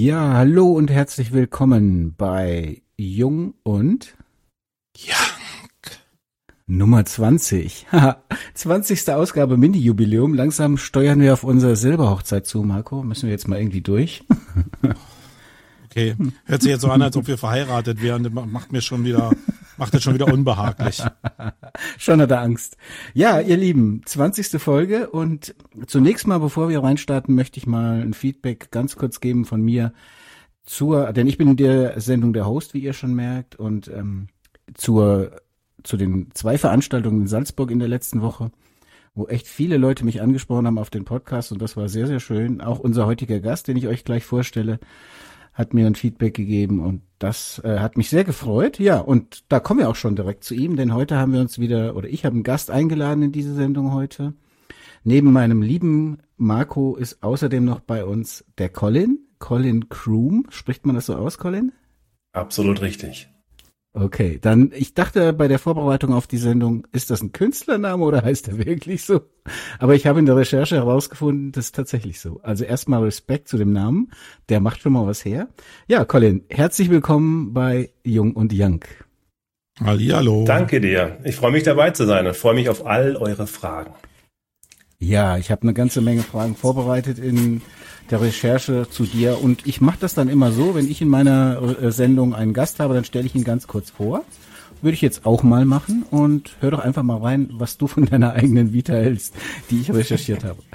Ja, hallo und herzlich willkommen bei Jung und Young. Nummer 20. 20. Ausgabe Mini-Jubiläum. Langsam steuern wir auf unsere Silberhochzeit zu, Marco. Müssen wir jetzt mal irgendwie durch. Okay, hört sich jetzt so an, als ob wir verheiratet wären. Macht das schon wieder unbehaglich. Schon hat er Angst. Ja, ihr Lieben, 20. Folge und zunächst mal, bevor wir reinstarten, möchte ich mal ein Feedback ganz kurz geben von mir denn ich bin in der Sendung der Host, wie ihr schon merkt, und zu den 2 Veranstaltungen in Salzburg in der letzten Woche, wo echt viele Leute mich angesprochen haben auf den Podcast, und das war sehr, sehr schön. Auch unser heutiger Gast, den ich euch gleich vorstelle, hat mir ein Feedback gegeben und das hat mich sehr gefreut. Ja, und da kommen wir auch schon direkt zu ihm, denn heute haben wir uns ich habe einen Gast eingeladen in diese Sendung heute. Neben meinem lieben Marco ist außerdem noch bei uns der Colin Kroom. Spricht man das so aus, Colin? Absolut richtig. Okay, dann, ich dachte bei der Vorbereitung auf die Sendung, ist das ein Künstlername oder heißt er wirklich so? Aber ich habe in der Recherche herausgefunden, das ist tatsächlich so. Also erstmal Respekt zu dem Namen, der macht schon mal was her. Ja, Colin, herzlich willkommen bei Jung und Young. Hallihallo. Danke dir. Ich freue mich dabei zu sein und freue mich auf all eure Fragen. Ja, ich habe eine ganze Menge Fragen vorbereitet in der Recherche zu dir und ich mache das dann immer so, wenn ich in meiner Sendung einen Gast habe, dann stelle ich ihn ganz kurz vor. Würde ich jetzt auch mal machen und hör doch einfach mal rein, was du von deiner eigenen Vita hältst, die ich recherchiert habe.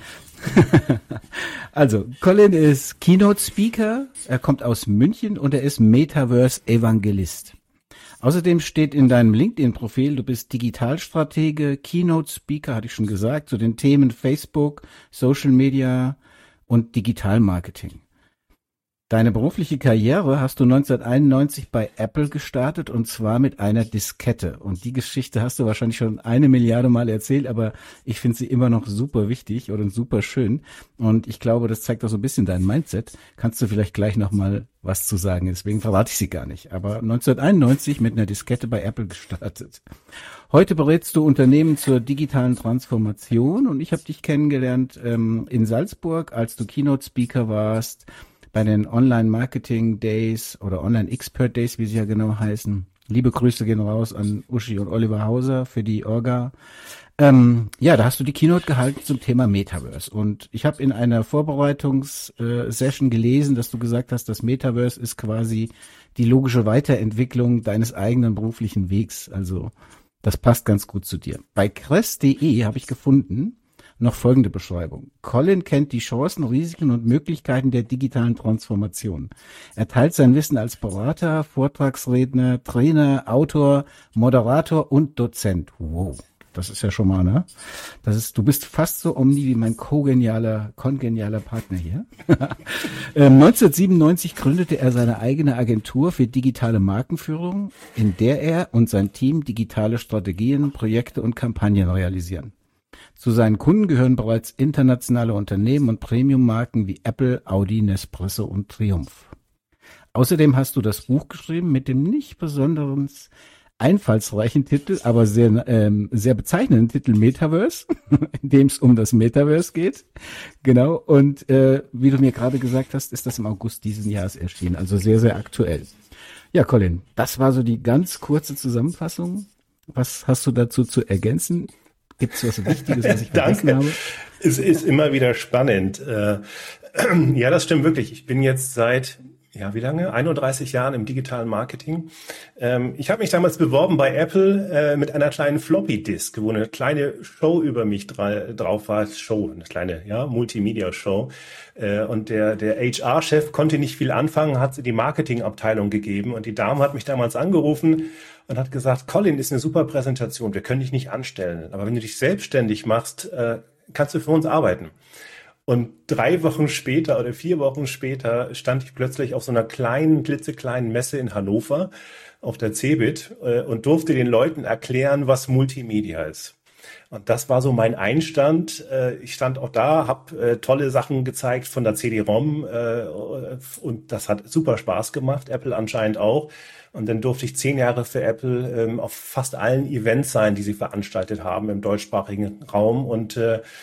Also, Colin ist Keynote Speaker, er kommt aus München und er ist Metaverse Evangelist. Außerdem steht in deinem LinkedIn-Profil, du bist Digitalstratege, Keynote Speaker, hatte ich schon gesagt, zu den Themen Facebook, Social Media und Digitalmarketing. Deine berufliche Karriere hast du 1991 bei Apple gestartet und zwar mit einer Diskette. Und die Geschichte hast du wahrscheinlich schon 1 Milliarde Mal erzählt, aber ich finde sie immer noch super wichtig oder super schön. Und ich glaube, das zeigt auch so ein bisschen dein Mindset. Kannst du vielleicht gleich nochmal was zu sagen? Deswegen verrate ich sie gar nicht. Aber 1991 mit einer Diskette bei Apple gestartet. Heute berätst du Unternehmen zur digitalen Transformation und ich habe dich kennengelernt in Salzburg, als du Keynote-Speaker warst, bei den Online-Marketing-Days oder Online-Expert-Days, wie sie ja genau heißen. Liebe Grüße gehen raus an Uschi und Oliver Hauser für die Orga. Ja, da hast du die Keynote gehalten zum Thema Metaverse. Und ich habe in einer Vorbereitungssession gelesen, dass du gesagt hast, das Metaverse ist quasi die logische Weiterentwicklung deines eigenen beruflichen Wegs. Also das passt ganz gut zu dir. Bei Crest.de habe ich gefunden, noch folgende Beschreibung. Colin kennt die Chancen, Risiken und Möglichkeiten der digitalen Transformation. Er teilt sein Wissen als Berater, Vortragsredner, Trainer, Autor, Moderator und Dozent. Wow, das ist ja schon mal, ne? Du bist fast so omni wie mein kongenialer Partner hier. 1997 gründete er seine eigene Agentur für digitale Markenführung, in der er und sein Team digitale Strategien, Projekte und Kampagnen realisieren. Zu seinen Kunden gehören bereits internationale Unternehmen und Premium-Marken wie Apple, Audi, Nespresso und Triumph. Außerdem hast du das Buch geschrieben mit dem nicht besonders einfallsreichen Titel, aber sehr bezeichnenden Titel Metaverse, in dem es um das Metaverse geht. Genau, und wie du mir gerade gesagt hast, ist das im August diesen Jahres erschienen, also sehr, sehr aktuell. Ja, Colin, das war so die ganz kurze Zusammenfassung. Was hast du dazu zu ergänzen? Gibt es was Wichtiges, was ich vergessen habe? Es ist immer wieder spannend. Ja, das stimmt wirklich. Ich bin jetzt seit, wie lange? 31 Jahren im digitalen Marketing. Ich habe mich damals beworben bei Apple mit einer kleinen Floppy-Disk, wo eine kleine Show über mich drauf war. Eine kleine Multimedia-Show. Und der HR-Chef konnte nicht viel anfangen, hat sie die Marketingabteilung gegeben. Und die Dame hat mich damals angerufen und hat gesagt, Colin, ist eine super Präsentation, wir können dich nicht anstellen. Aber wenn du dich selbstständig machst, kannst du für uns arbeiten. Und 3 Wochen später oder 4 Wochen später stand ich plötzlich auf so einer klitzekleinen Messe in Hannover auf der CeBIT und durfte den Leuten erklären, was Multimedia ist. Und das war so mein Einstand. Ich stand auch da, habe tolle Sachen gezeigt von der CD-ROM und das hat super Spaß gemacht, Apple anscheinend auch. Und dann durfte ich 10 Jahre für Apple auf fast allen Events sein, die sie veranstaltet haben im deutschsprachigen Raum und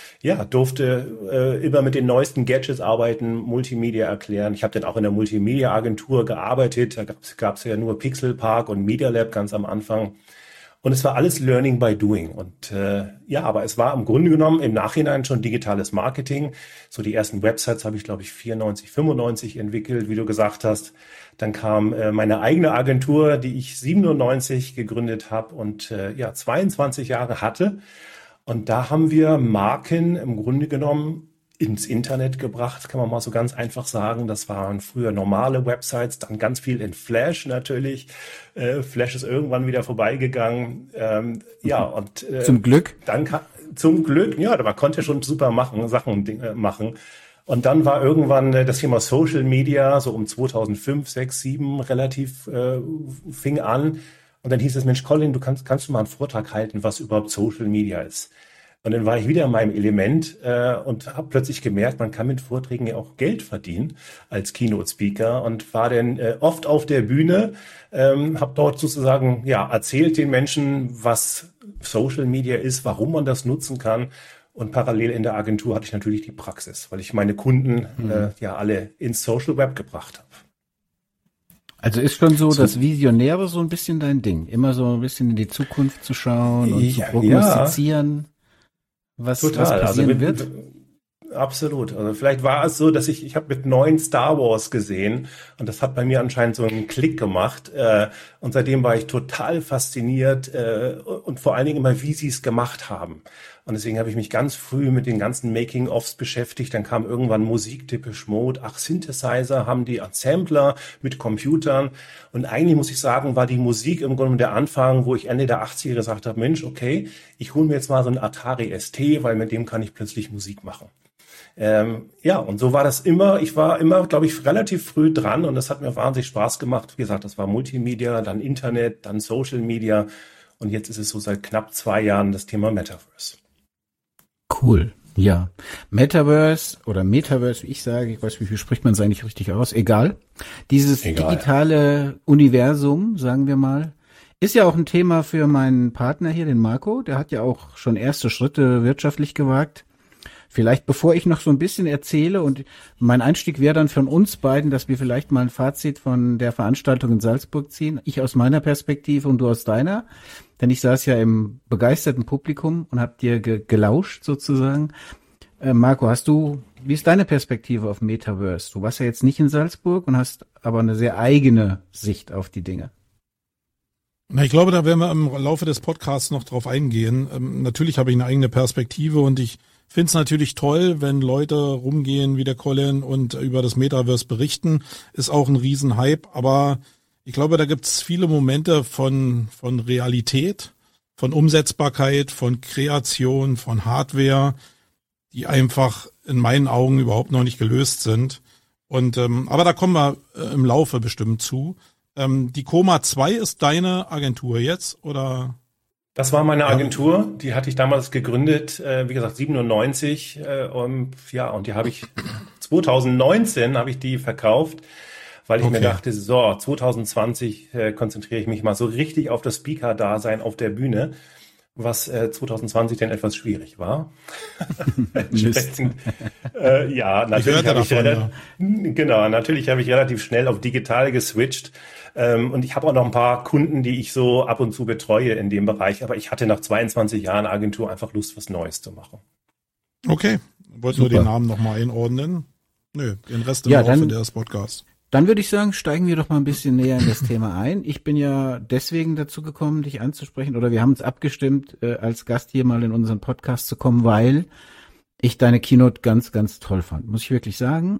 durfte immer mit den neuesten Gadgets arbeiten, Multimedia erklären. Ich habe dann auch in der Multimedia-Agentur gearbeitet. Da gab's ja nur Pixelpark und Media Lab ganz am Anfang. Und es war alles Learning by Doing. Und aber es war im Grunde genommen im Nachhinein schon digitales Marketing. So die ersten Websites habe ich, glaube ich, 94, 95 entwickelt, wie du gesagt hast. Dann kam meine eigene Agentur, die ich 97 gegründet habe und 22 Jahre hatte. Und da haben wir Marken im Grunde genommen ins Internet gebracht, kann man mal so ganz einfach sagen. Das waren früher normale Websites, dann ganz viel in Flash natürlich. Flash ist irgendwann wieder vorbeigegangen. Zum Glück. Zum Glück, ja, man konnte schon super Sachen machen. Und dann war irgendwann das Thema Social Media, so um 2005, 6, 7 relativ fing an. Und dann hieß es, Mensch, Colin, kannst du mal einen Vortrag halten, was überhaupt Social Media ist? Und dann war ich wieder in meinem Element und habe plötzlich gemerkt, man kann mit Vorträgen ja auch Geld verdienen als Keynote-Speaker und war dann oft auf der Bühne, habe dort sozusagen erzählt den Menschen, was Social Media ist, warum man das nutzen kann. Und parallel in der Agentur hatte ich natürlich die Praxis, weil ich meine Kunden alle ins Social Web gebracht habe. Also ist schon so das Visionäre so ein bisschen dein Ding, immer so ein bisschen in die Zukunft zu schauen und zu prognostizieren. Was passieren wird? Absolut. Also vielleicht war es so, dass ich habe mit 9 Star Wars gesehen und das hat bei mir anscheinend so einen Klick gemacht. Und seitdem war ich total fasziniert und vor allen Dingen immer, wie sie es gemacht haben. Und deswegen habe ich mich ganz früh mit den ganzen Making-ofs beschäftigt. Dann kam irgendwann Musik, Depeche Mode, Synthesizer haben die Sampler mit Computern. Und eigentlich muss ich sagen, war die Musik im Grunde der Anfang, wo ich Ende der 80er gesagt habe, Mensch, okay, ich hole mir jetzt mal so einen Atari ST, weil mit dem kann ich plötzlich Musik machen. Und so war das immer. Ich war immer, glaube ich, relativ früh dran und das hat mir wahnsinnig Spaß gemacht. Wie gesagt, das war Multimedia, dann Internet, dann Social Media und jetzt ist es so seit knapp 2 Jahren das Thema Metaverse. Cool, ja. Metaverse oder Metaverse, wie ich sage, ich weiß nicht, wie spricht man es eigentlich richtig aus, egal. Dieses digitale Universum, sagen wir mal, ist ja auch ein Thema für meinen Partner hier, den Marco. Der hat ja auch schon erste Schritte wirtschaftlich gewagt. Vielleicht, bevor ich noch so ein bisschen erzähle, und mein Einstieg wäre dann von uns beiden, dass wir vielleicht mal ein Fazit von der Veranstaltung in Salzburg ziehen. Ich aus meiner Perspektive und du aus deiner. Denn ich saß ja im begeisterten Publikum und hab dir gelauscht sozusagen. Marco, wie ist deine Perspektive auf Metaverse? Du warst ja jetzt nicht in Salzburg und hast aber eine sehr eigene Sicht auf die Dinge. Na, ich glaube, da werden wir im Laufe des Podcasts noch drauf eingehen. Natürlich habe ich eine eigene Perspektive und ich finde es natürlich toll, wenn Leute rumgehen wie der Colin und über das Metaverse berichten. Ist auch ein Riesenhype, aber ich glaube, da gibt's viele Momente von Realität, von Umsetzbarkeit, von Kreation, von Hardware, die einfach in meinen Augen überhaupt noch nicht gelöst sind. Und aber da kommen wir im Laufe bestimmt zu. Die Koma 2 ist deine Agentur jetzt, oder? Das war meine Agentur, die hatte ich damals gegründet, wie gesagt 97 und die habe ich 2019 habe ich die verkauft, weil ich mir dachte, so 2020 konzentriere ich mich mal so richtig auf das Speaker-Dasein auf der Bühne, was 2020 dann etwas schwierig war. Entsprechend, natürlich habe ich relativ schnell auf digital geswitcht. Und ich habe auch noch ein paar Kunden, die ich so ab und zu betreue in dem Bereich. Aber ich hatte nach 22 Jahren Agentur einfach Lust, was Neues zu machen. Okay. Wolltest du den Namen nochmal einordnen? Nö, den Rest im Laufe des Podcasts. Dann würde ich sagen, steigen wir doch mal ein bisschen näher in das Thema ein. Ich bin ja deswegen dazu gekommen, dich anzusprechen, oder wir haben uns abgestimmt, als Gast hier mal in unseren Podcast zu kommen, weil ich deine Keynote ganz, ganz toll fand, muss ich wirklich sagen.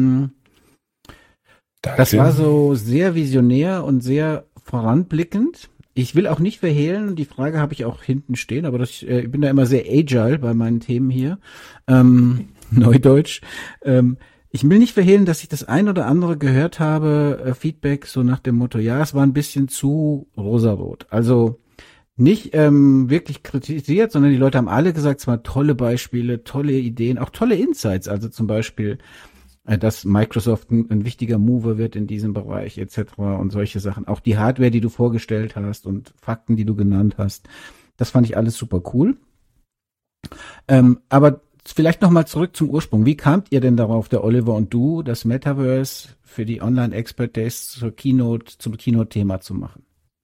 Das war so sehr visionär und sehr voranblickend. Ich will auch nicht verhehlen, die Frage habe ich auch hinten stehen, aber ich bin da immer sehr agile bei meinen Themen hier, Neudeutsch. Ich will nicht verhehlen, dass ich das ein oder andere gehört habe, Feedback so nach dem Motto, ja, es war ein bisschen zu rosarot. Also nicht wirklich kritisiert, sondern die Leute haben alle gesagt, es waren tolle Beispiele, tolle Ideen, auch tolle Insights. Also zum Beispiel, dass Microsoft ein wichtiger Mover wird in diesem Bereich etc. und solche Sachen. Auch die Hardware, die du vorgestellt hast und Fakten, die du genannt hast, das fand ich alles super cool. Aber vielleicht nochmal zurück zum Ursprung. Wie kamt ihr denn darauf, der Oliver und du, das Metaverse für die Online Expert Days zum Keynote-Thema zu machen?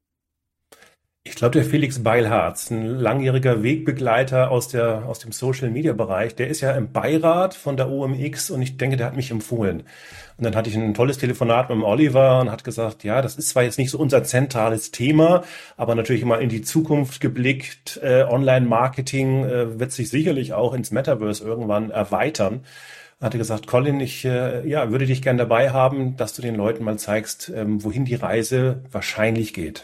Ich glaube, der Felix Beilharz, ein langjähriger Wegbegleiter aus dem Social-Media-Bereich, der ist ja im Beirat von der OMX und ich denke, der hat mich empfohlen. Und dann hatte ich ein tolles Telefonat mit dem Oliver und hat gesagt, ja, das ist zwar jetzt nicht so unser zentrales Thema, aber natürlich mal in die Zukunft geblickt, Online-Marketing wird sich sicherlich auch ins Metaverse irgendwann erweitern. Hatte gesagt, Colin, ich würde dich gern dabei haben, dass du den Leuten mal zeigst, wohin die Reise wahrscheinlich geht.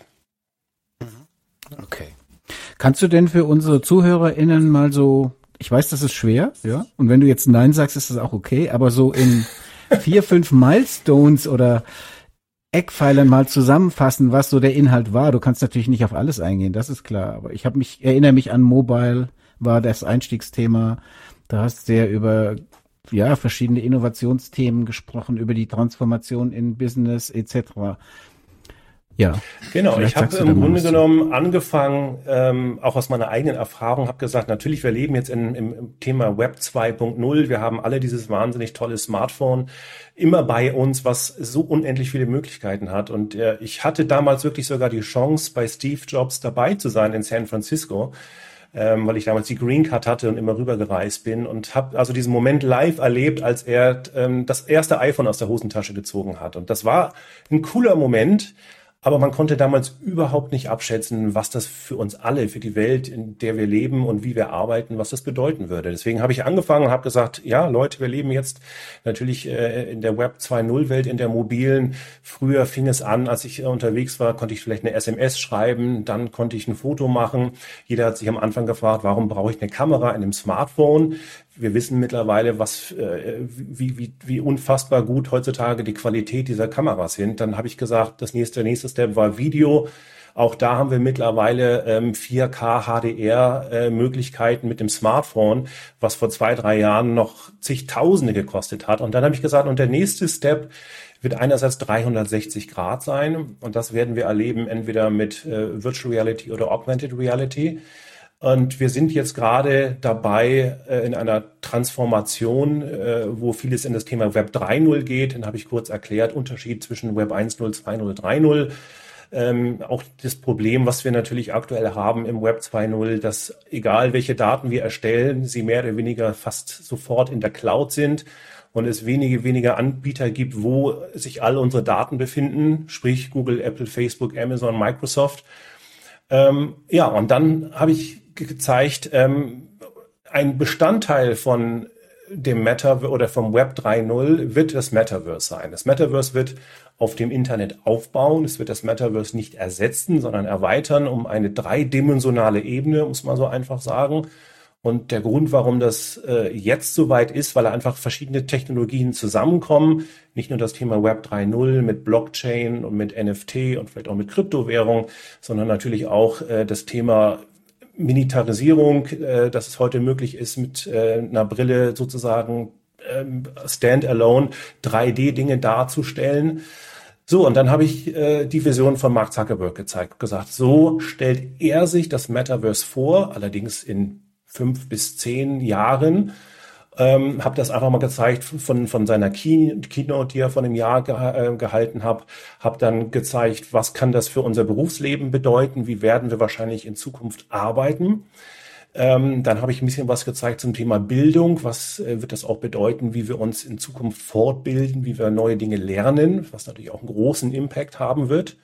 Okay. Kannst du denn für unsere ZuhörerInnen mal so, ich weiß, das ist schwer, ja, und wenn du jetzt Nein sagst, ist das auch okay, aber so in 4, 5 Milestones oder Eckpfeilern mal zusammenfassen, was so der Inhalt war. Du kannst natürlich nicht auf alles eingehen, das ist klar, aber erinnere mich an Mobile, war das Einstiegsthema, da hast du ja über verschiedene Innovationsthemen gesprochen, über die Transformation in Business etc. Ja. Genau, ich habe im Grunde genommen angefangen, auch aus meiner eigenen Erfahrung, habe gesagt, natürlich, wir leben jetzt im Thema Web 2.0, wir haben alle dieses wahnsinnig tolle Smartphone immer bei uns, was so unendlich viele Möglichkeiten hat. Und ich hatte damals wirklich sogar die Chance, bei Steve Jobs dabei zu sein in San Francisco, weil ich damals die Green Card hatte und immer rübergereist bin und habe also diesen Moment live erlebt, als er das erste iPhone aus der Hosentasche gezogen hat. Und das war ein cooler Moment. Aber man konnte damals überhaupt nicht abschätzen, was das für uns alle, für die Welt, in der wir leben und wie wir arbeiten, was das bedeuten würde. Deswegen habe ich angefangen und habe gesagt, ja Leute, wir leben jetzt natürlich in der Web 2.0 Welt, in der mobilen. Früher fing es an, als ich unterwegs war, konnte ich vielleicht eine SMS schreiben, dann konnte ich ein Foto machen. Jeder hat sich am Anfang gefragt, warum brauche ich eine Kamera in einem Smartphone? Wir wissen mittlerweile, wie unfassbar gut heutzutage die Qualität dieser Kameras sind. Dann habe ich gesagt, der nächste Step war Video. Auch da haben wir mittlerweile 4K HDR Möglichkeiten mit dem Smartphone, was vor 2, 3 Jahren noch zigtausende gekostet hat. Und dann habe ich gesagt, und der nächste Step wird einerseits 360 Grad sein. Und das werden wir erleben entweder mit Virtual Reality oder Augmented Reality. Und wir sind jetzt gerade dabei in einer Transformation, wo vieles in das Thema Web 3.0 geht. Dann habe ich kurz erklärt, Unterschied zwischen Web 1.0, 2.0, 3.0. Auch das Problem, was wir natürlich aktuell haben im Web 2.0, dass egal welche Daten wir erstellen, sie mehr oder weniger fast sofort in der Cloud sind und es weniger Anbieter gibt, wo sich all unsere Daten befinden, sprich Google, Apple, Facebook, Amazon, Microsoft. Und dann habe ich gezeigt, ein Bestandteil von dem Metaverse oder vom Web 3.0 wird das Metaverse sein. Das Metaverse wird auf dem Internet aufbauen. Es wird das Metaverse nicht ersetzen, sondern erweitern um eine dreidimensionale Ebene, muss man so einfach sagen. Und der Grund, warum das jetzt soweit ist, weil einfach verschiedene Technologien zusammenkommen. Nicht nur das Thema Web 3.0 mit Blockchain und mit NFT und vielleicht auch mit Kryptowährung, sondern natürlich auch das Thema Miniaturisierung, dass es heute möglich ist, mit einer Brille sozusagen standalone 3D-Dinge darzustellen. So, und dann habe ich die Vision von Mark Zuckerberg gesagt, so stellt er sich das Metaverse vor, allerdings in 5 bis 10 Jahren. Habe das einfach mal gezeigt von seiner Keynote, die er vor einem Jahr gehalten hat. Habe dann gezeigt, was kann das für unser Berufsleben bedeuten, wie werden wir wahrscheinlich in Zukunft arbeiten. Dann habe ich ein bisschen was gezeigt zum Thema Bildung. Was wird das auch bedeuten, wie wir uns in Zukunft fortbilden, wie wir neue Dinge lernen, was natürlich auch einen großen Impact haben wird.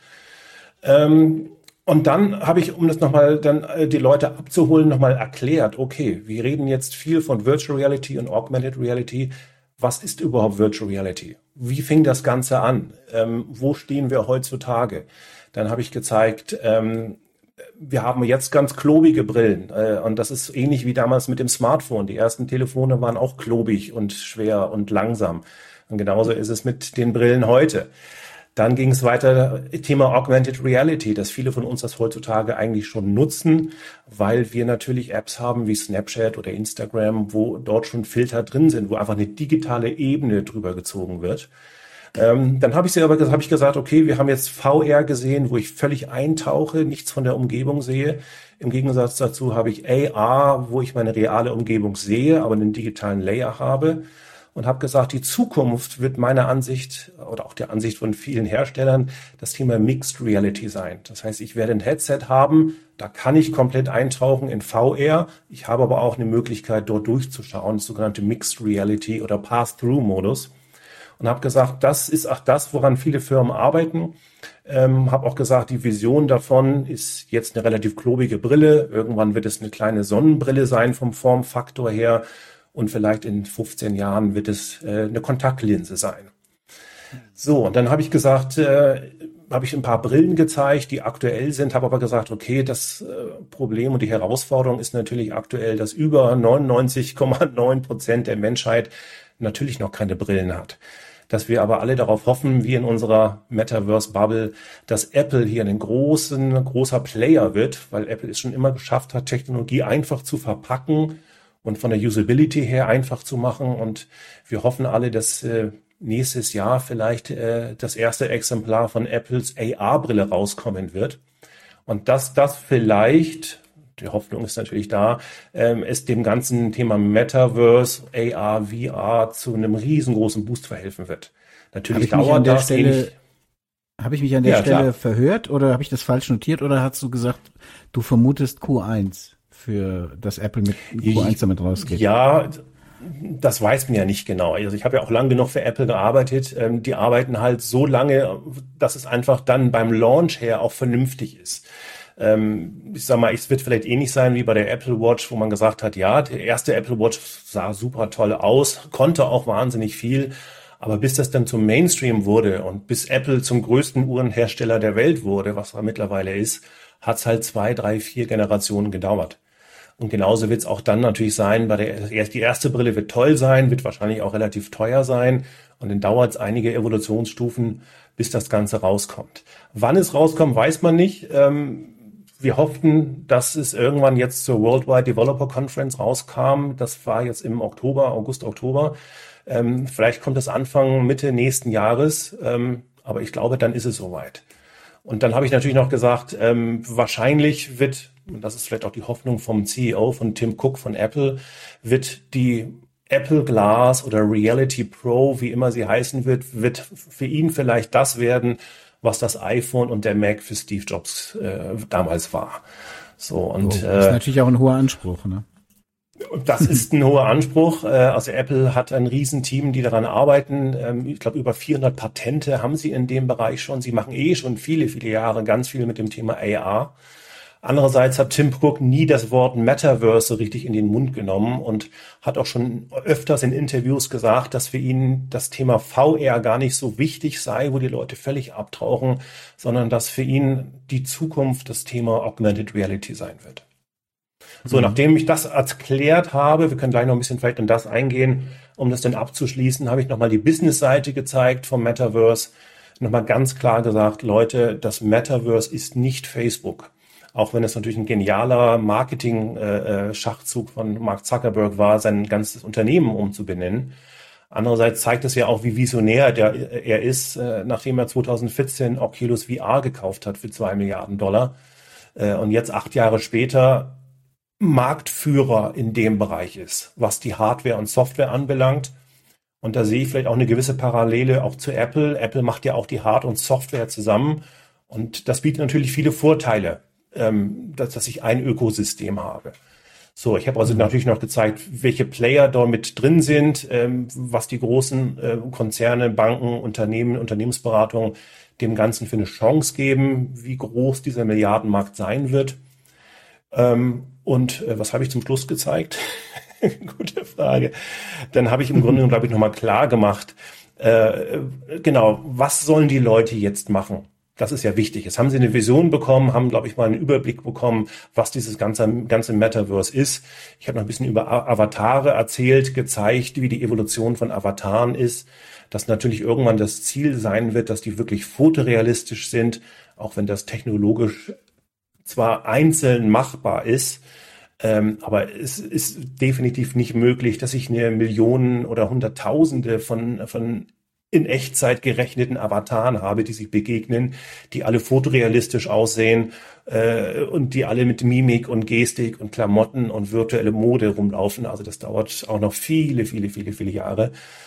Und dann habe ich, um das nochmal dann die Leute abzuholen, nochmal erklärt, okay, wir reden jetzt viel von Virtual Reality und Augmented Reality. Was ist überhaupt Virtual Reality? Wie fing das Ganze an? Wo stehen wir heutzutage? Dann habe ich gezeigt, wir haben jetzt ganz klobige Brillen und das ist ähnlich wie damals mit dem Smartphone. Die ersten Telefone waren auch klobig und schwer und langsam. Und genauso ist es mit den Brillen heute. Dann ging es weiter, Thema Augmented Reality, dass viele von uns das heutzutage eigentlich schon nutzen, weil wir natürlich Apps haben wie Snapchat oder Instagram, wo dort schon Filter drin sind, wo einfach eine digitale Ebene drüber gezogen wird. Dann habe ich gesagt, okay, wir haben jetzt VR gesehen, wo ich völlig eintauche, nichts von der Umgebung sehe. Im Gegensatz dazu habe ich AR, wo ich meine reale Umgebung sehe, aber einen digitalen Layer habe. Und habe gesagt, die Zukunft wird meiner Ansicht oder auch der Ansicht von vielen Herstellern das Thema Mixed Reality sein. Das heißt, ich werde ein Headset haben, da kann ich komplett eintauchen in VR. Ich habe aber auch eine Möglichkeit, dort durchzuschauen, das sogenannte Mixed Reality oder Pass-Through-Modus. Und habe gesagt, das ist auch das, woran viele Firmen arbeiten. Habe auch gesagt, die Vision davon ist jetzt eine relativ klobige Brille. Irgendwann wird es eine kleine Sonnenbrille sein vom Formfaktor her. Und vielleicht in 15 Jahren wird es eine Kontaktlinse sein. So, und dann habe ich gesagt, habe ich ein paar Brillen gezeigt, die aktuell sind, habe aber gesagt, okay, das Problem und die Herausforderung ist natürlich aktuell, dass über 99,9% der Menschheit natürlich noch keine Brillen hat. Dass wir aber alle darauf hoffen, wie in unserer Metaverse-Bubble, dass Apple hier ein großer Player wird, weil Apple es schon immer geschafft hat, Technologie einfach zu verpacken und von der Usability her einfach zu machen. Und wir hoffen alle, dass nächstes Jahr vielleicht das erste Exemplar von Apples AR-Brille rauskommen wird. Und dass das vielleicht, die Hoffnung ist natürlich da, es dem ganzen Thema Metaverse, AR, VR zu einem riesengroßen Boost verhelfen wird. Natürlich dauert das ähnlich. Habe ich mich an der Stelle verhört oder habe ich das falsch notiert oder hast du gesagt, du vermutest Q1? Für das Apple mit Q1 damit rausgeht. Ja, das weiß man ja nicht genau. Also ich habe ja auch lange genug für Apple gearbeitet. Die arbeiten halt so lange, dass es einfach dann beim Launch her auch vernünftig ist. Ich sag mal, es wird vielleicht ähnlich sein wie bei der Apple Watch, wo man gesagt hat, ja, der erste Apple Watch sah super toll aus, konnte auch wahnsinnig viel. Aber bis das dann zum Mainstream wurde und bis Apple zum größten Uhrenhersteller der Welt wurde, was er mittlerweile ist, hat es halt 2, 3, 4 Generationen gedauert. Und genauso wird es auch dann natürlich sein, die erste Brille wird toll sein, wird wahrscheinlich auch relativ teuer sein und dann dauert es einige Evolutionsstufen, bis das Ganze rauskommt. Wann es rauskommt, weiß man nicht. Wir hofften, dass es irgendwann jetzt zur Worldwide Developer Conference rauskam. Das war jetzt im August, Oktober. Vielleicht kommt es Anfang, Mitte nächsten Jahres, aber ich glaube, dann ist es soweit. Und dann habe ich natürlich noch gesagt, wahrscheinlich wird, und das ist vielleicht auch die Hoffnung vom CEO, von Tim Cook von Apple, wird die Apple Glass oder Reality Pro, wie immer sie heißen wird für ihn vielleicht das werden, was das iPhone und der Mac für Steve Jobs damals war. So, und das ist natürlich auch ein hoher Anspruch, ne? Das ist ein hoher Anspruch. Also Apple hat ein Riesenteam, die daran arbeiten. Ich glaube, über 400 Patente haben sie in dem Bereich schon. Sie machen schon viele, viele Jahre ganz viel mit dem Thema AR. Andererseits hat Tim Cook nie das Wort Metaverse so richtig in den Mund genommen und hat auch schon öfters in Interviews gesagt, dass für ihn das Thema VR gar nicht so wichtig sei, wo die Leute völlig abtauchen, sondern dass für ihn die Zukunft das Thema Augmented Reality sein wird. So, nachdem ich das erklärt habe, wir können gleich noch ein bisschen vielleicht in das eingehen, um das dann abzuschließen, habe ich nochmal die Business-Seite gezeigt vom Metaverse, nochmal ganz klar gesagt, Leute, das Metaverse ist nicht Facebook. Auch wenn es natürlich ein genialer Marketing-Schachzug von Mark Zuckerberg war, sein ganzes Unternehmen umzubenennen. Andererseits zeigt es ja auch, wie visionär er ist, nachdem er 2014 Oculus VR gekauft hat für $2 Milliarden. Und jetzt 8 Jahre später Marktführer in dem Bereich ist, was die Hardware und Software anbelangt. Und da sehe ich vielleicht auch eine gewisse Parallele auch zu Apple. Apple macht ja auch die Hard- und Software zusammen. Und das bietet natürlich viele Vorteile, dass ich ein Ökosystem habe. So, ich habe also natürlich noch gezeigt, welche Player da mit drin sind, was die großen Konzerne, Banken, Unternehmen, Unternehmensberatungen dem Ganzen für eine Chance geben, wie groß dieser Milliardenmarkt sein wird. Und was habe ich zum Schluss gezeigt? Gute Frage. Dann habe ich im Grunde, glaube ich, nochmal klar gemacht, genau, was sollen die Leute jetzt machen? Das ist ja wichtig. Jetzt haben sie eine Vision bekommen, haben, glaube ich, mal einen Überblick bekommen, was dieses ganze Metaverse ist. Ich habe noch ein bisschen über Avatare erzählt, gezeigt, wie die Evolution von Avataren ist, dass natürlich irgendwann das Ziel sein wird, dass die wirklich fotorealistisch sind, auch wenn das technologisch zwar einzeln machbar ist, aber es ist definitiv nicht möglich, dass ich eine Millionen oder Hunderttausende von in Echtzeit gerechneten Avataren habe, die sich begegnen, die alle fotorealistisch aussehen und die alle mit Mimik und Gestik und Klamotten und virtuelle Mode rumlaufen. Also das dauert auch noch viele Jahre.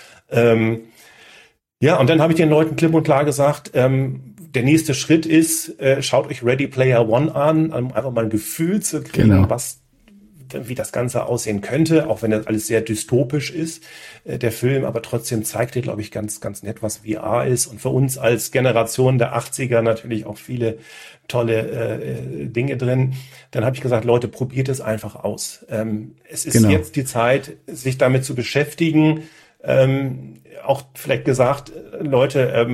Ja, und dann habe ich den Leuten klipp und klar gesagt, der nächste Schritt ist, schaut euch Ready Player One an, um einfach mal ein Gefühl zu kriegen, wie das Ganze aussehen könnte, auch wenn das alles sehr dystopisch ist, der Film, aber trotzdem zeigt er, glaube ich, ganz nett, was VR ist und für uns als Generation der 80er natürlich auch viele tolle Dinge drin. Dann habe ich gesagt, Leute, probiert es einfach aus. Es ist jetzt die Zeit, sich damit zu beschäftigen. Auch vielleicht gesagt, Leute,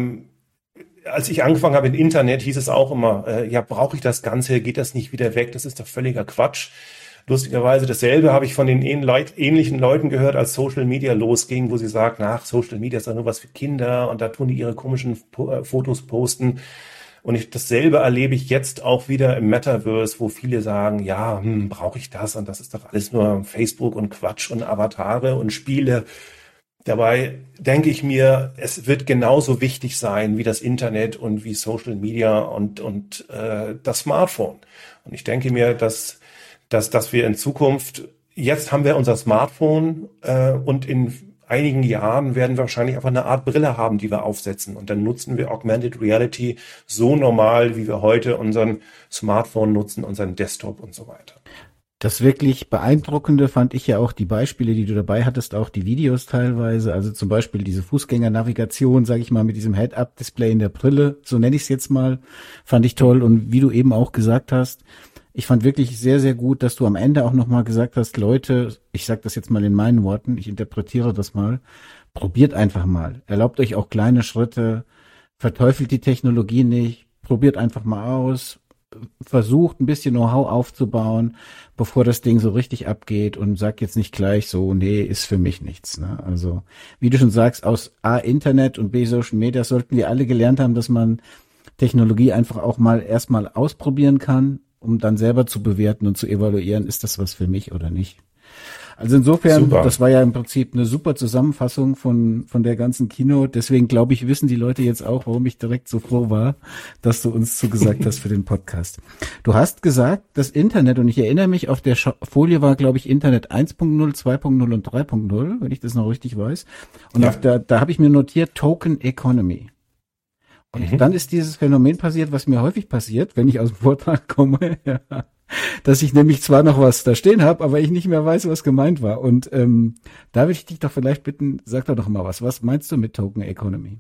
als ich angefangen habe im Internet, hieß es auch immer, ja, brauche ich das Ganze, geht das nicht wieder weg? Das ist doch völliger Quatsch. Lustigerweise dasselbe habe ich von den ähnlichen Leuten gehört, als Social Media losging, wo sie sagten, ach, Social Media ist doch nur was für Kinder und da tun die ihre komischen Fotos posten. Und dasselbe erlebe ich jetzt auch wieder im Metaverse, wo viele sagen, ja, brauche ich das? Und das ist doch alles nur Facebook und Quatsch und Avatare und Spiele. Dabei denke ich mir, es wird genauso wichtig sein wie das Internet und wie Social Media und das Smartphone. Und ich denke mir, dass wir in Zukunft, jetzt haben wir unser Smartphone und in einigen Jahren werden wir wahrscheinlich einfach eine Art Brille haben, die wir aufsetzen. Und dann nutzen wir Augmented Reality so normal, wie wir heute unseren Smartphone nutzen, unseren Desktop und so weiter. Das wirklich Beeindruckende fand ich ja auch die Beispiele, die du dabei hattest, auch die Videos teilweise, also zum Beispiel diese Fußgängernavigation, sage ich mal, mit diesem Head-Up-Display in der Brille, so nenne ich es jetzt mal, fand ich toll. Und wie du eben auch gesagt hast, ich fand wirklich sehr, sehr gut, dass du am Ende auch nochmal gesagt hast, Leute, ich sage das jetzt mal in meinen Worten, ich interpretiere das mal, probiert einfach mal, erlaubt euch auch kleine Schritte, verteufelt die Technologie nicht, probiert einfach mal aus, versucht ein bisschen Know-how aufzubauen, bevor das Ding so richtig abgeht und sagt jetzt nicht gleich so, nee, ist für mich nichts. Ne? Also wie du schon sagst, aus A, Internet und B, Social Media sollten wir alle gelernt haben, dass man Technologie einfach auch mal erstmal ausprobieren kann, um dann selber zu bewerten und zu evaluieren, ist das was für mich oder nicht. Also insofern, super. Das war ja im Prinzip eine super Zusammenfassung von der ganzen Keynote. Deswegen glaube ich, wissen die Leute jetzt auch, warum ich direkt so froh war, dass du uns zugesagt hast für den Podcast. Du hast gesagt, das Internet, und ich erinnere mich, auf der Folie war, glaube ich, Internet 1.0, 2.0 und 3.0, wenn ich das noch richtig weiß. Und ja. Da habe ich mir notiert Token Economy. Und dann ist dieses Phänomen passiert, was mir häufig passiert, wenn ich aus dem Vortrag komme, ja, dass ich nämlich zwar noch was da stehen habe, aber ich nicht mehr weiß, was gemeint war. Und da würde ich dich doch vielleicht bitten, sag doch mal was. Was meinst du mit Token Economy?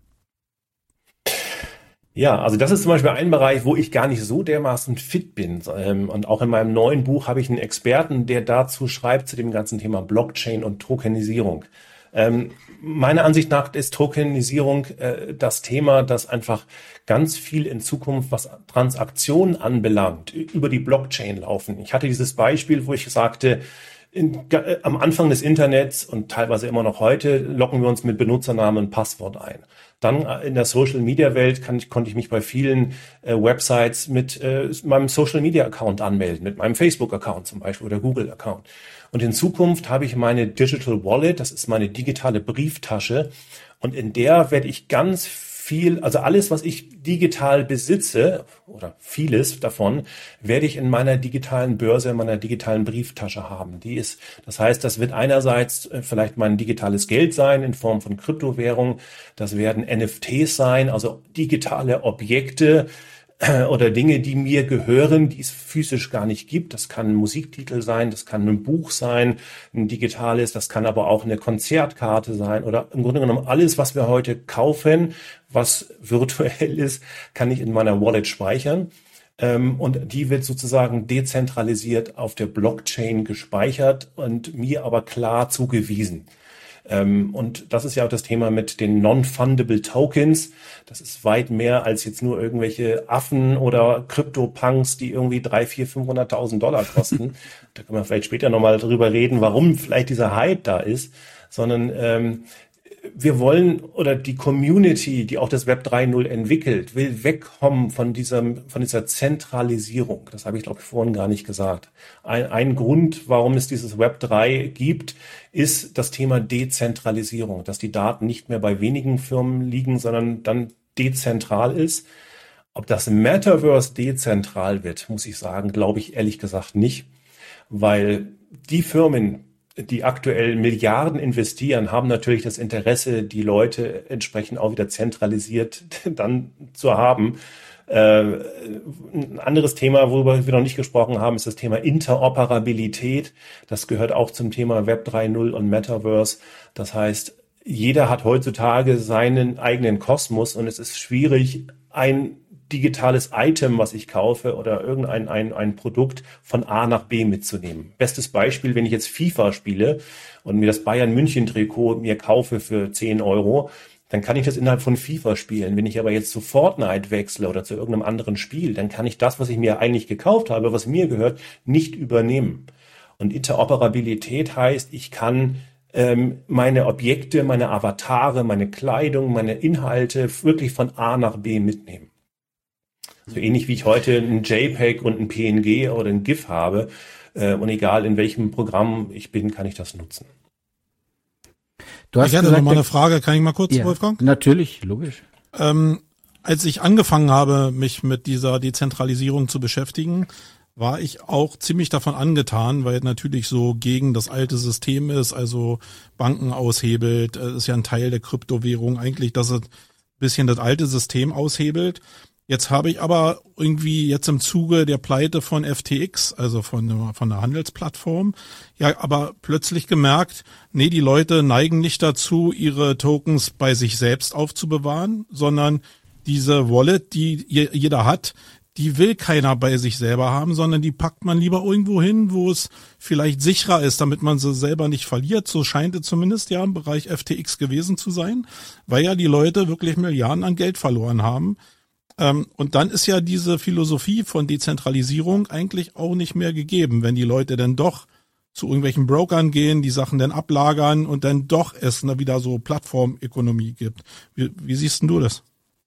Ja, also das ist zum Beispiel ein Bereich, wo ich gar nicht so dermaßen fit bin. Und auch in meinem neuen Buch habe ich einen Experten, der dazu schreibt, zu dem ganzen Thema Blockchain und Tokenisierung. Meiner Ansicht nach ist Tokenisierung das Thema, das einfach ganz viel in Zukunft, was Transaktionen anbelangt, über die Blockchain laufen. Ich hatte dieses Beispiel, wo ich sagte, am Anfang des Internets und teilweise immer noch heute loggen wir uns mit Benutzernamen und Passwort ein. Dann in der Social-Media-Welt konnte ich mich bei vielen Websites mit meinem Social-Media-Account anmelden, mit meinem Facebook-Account zum Beispiel oder Google-Account. Und in Zukunft habe ich meine Digital Wallet, das ist meine digitale Brieftasche. Und in der werde ich ganz viel, also alles, was ich digital besitze oder vieles davon, werde ich in meiner digitalen Börse, in meiner digitalen Brieftasche haben. Das heißt, das wird einerseits vielleicht mein digitales Geld sein in Form von Kryptowährung. Das werden NFTs sein, also digitale Objekte, oder Dinge, die mir gehören, die es physisch gar nicht gibt. Das kann ein Musiktitel sein, das kann ein Buch sein, ein digitales, das kann aber auch eine Konzertkarte sein oder im Grunde genommen alles, was wir heute kaufen, was virtuell ist, kann ich in meiner Wallet speichern. Und die wird sozusagen dezentralisiert auf der Blockchain gespeichert und mir aber klar zugewiesen. Und das ist ja auch das Thema mit den Non-Fundable Tokens. Das ist weit mehr als jetzt nur irgendwelche Affen oder Krypto-Punks, die irgendwie 300.000, 400.000, 500.000 kosten. Da können wir vielleicht später nochmal drüber reden, warum vielleicht dieser Hype da ist, sondern wir wollen, oder die Community, die auch das Web 3.0 entwickelt, will wegkommen von dieser Zentralisierung. Das habe ich, glaube ich, vorhin gar nicht gesagt. Ein Grund, warum es dieses Web 3 gibt, ist das Thema Dezentralisierung, dass die Daten nicht mehr bei wenigen Firmen liegen, sondern dann dezentral ist. Ob das Metaverse dezentral wird, muss ich sagen, glaube ich ehrlich gesagt nicht, weil die Firmen, die aktuell Milliarden investieren, haben natürlich das Interesse, die Leute entsprechend auch wieder zentralisiert dann zu haben. Ein anderes Thema, worüber wir noch nicht gesprochen haben, ist das Thema Interoperabilität. Das gehört auch zum Thema Web 3.0 und Metaverse. Das heißt, jeder hat heutzutage seinen eigenen Kosmos und es ist schwierig, ein digitales Item, was ich kaufe oder ein Produkt von A nach B mitzunehmen. Bestes Beispiel, wenn ich jetzt FIFA spiele und mir das Bayern-München-Trikot mir kaufe für 10 €, dann kann ich das innerhalb von FIFA spielen. Wenn ich aber jetzt zu Fortnite wechsle oder zu irgendeinem anderen Spiel, dann kann ich das, was ich mir eigentlich gekauft habe, was mir gehört, nicht übernehmen. Und Interoperabilität heißt, ich kann meine Objekte, meine Avatare, meine Kleidung, meine Inhalte wirklich von A nach B mitnehmen. So ähnlich wie ich heute ein JPEG und ein PNG oder ein GIF habe und egal in welchem Programm ich bin, kann ich das nutzen. Ich hatte noch mal eine Frage, kann ich mal kurz, ja, Wolfgang? Natürlich, logisch. Als ich angefangen habe, mich mit dieser Dezentralisierung zu beschäftigen, war ich auch ziemlich davon angetan, weil natürlich so gegen das alte System ist, also Banken aushebelt, ist ja ein Teil der Kryptowährung eigentlich, dass es ein bisschen das alte System aushebelt. Jetzt habe ich aber irgendwie jetzt im Zuge der Pleite von FTX, also von der Handelsplattform, ja, aber plötzlich gemerkt, nee, die Leute neigen nicht dazu, ihre Tokens bei sich selbst aufzubewahren, sondern diese Wallet, die jeder hat, die will keiner bei sich selber haben, sondern die packt man lieber irgendwo hin, wo es vielleicht sicherer ist, damit man sie selber nicht verliert. So scheint es zumindest ja im Bereich FTX gewesen zu sein, weil ja die Leute wirklich Milliarden an Geld verloren haben. Und dann ist ja diese Philosophie von Dezentralisierung eigentlich auch nicht mehr gegeben, wenn die Leute dann doch zu irgendwelchen Brokern gehen, die Sachen dann ablagern und dann doch es wieder so Plattformökonomie gibt. Wie siehst denn du das?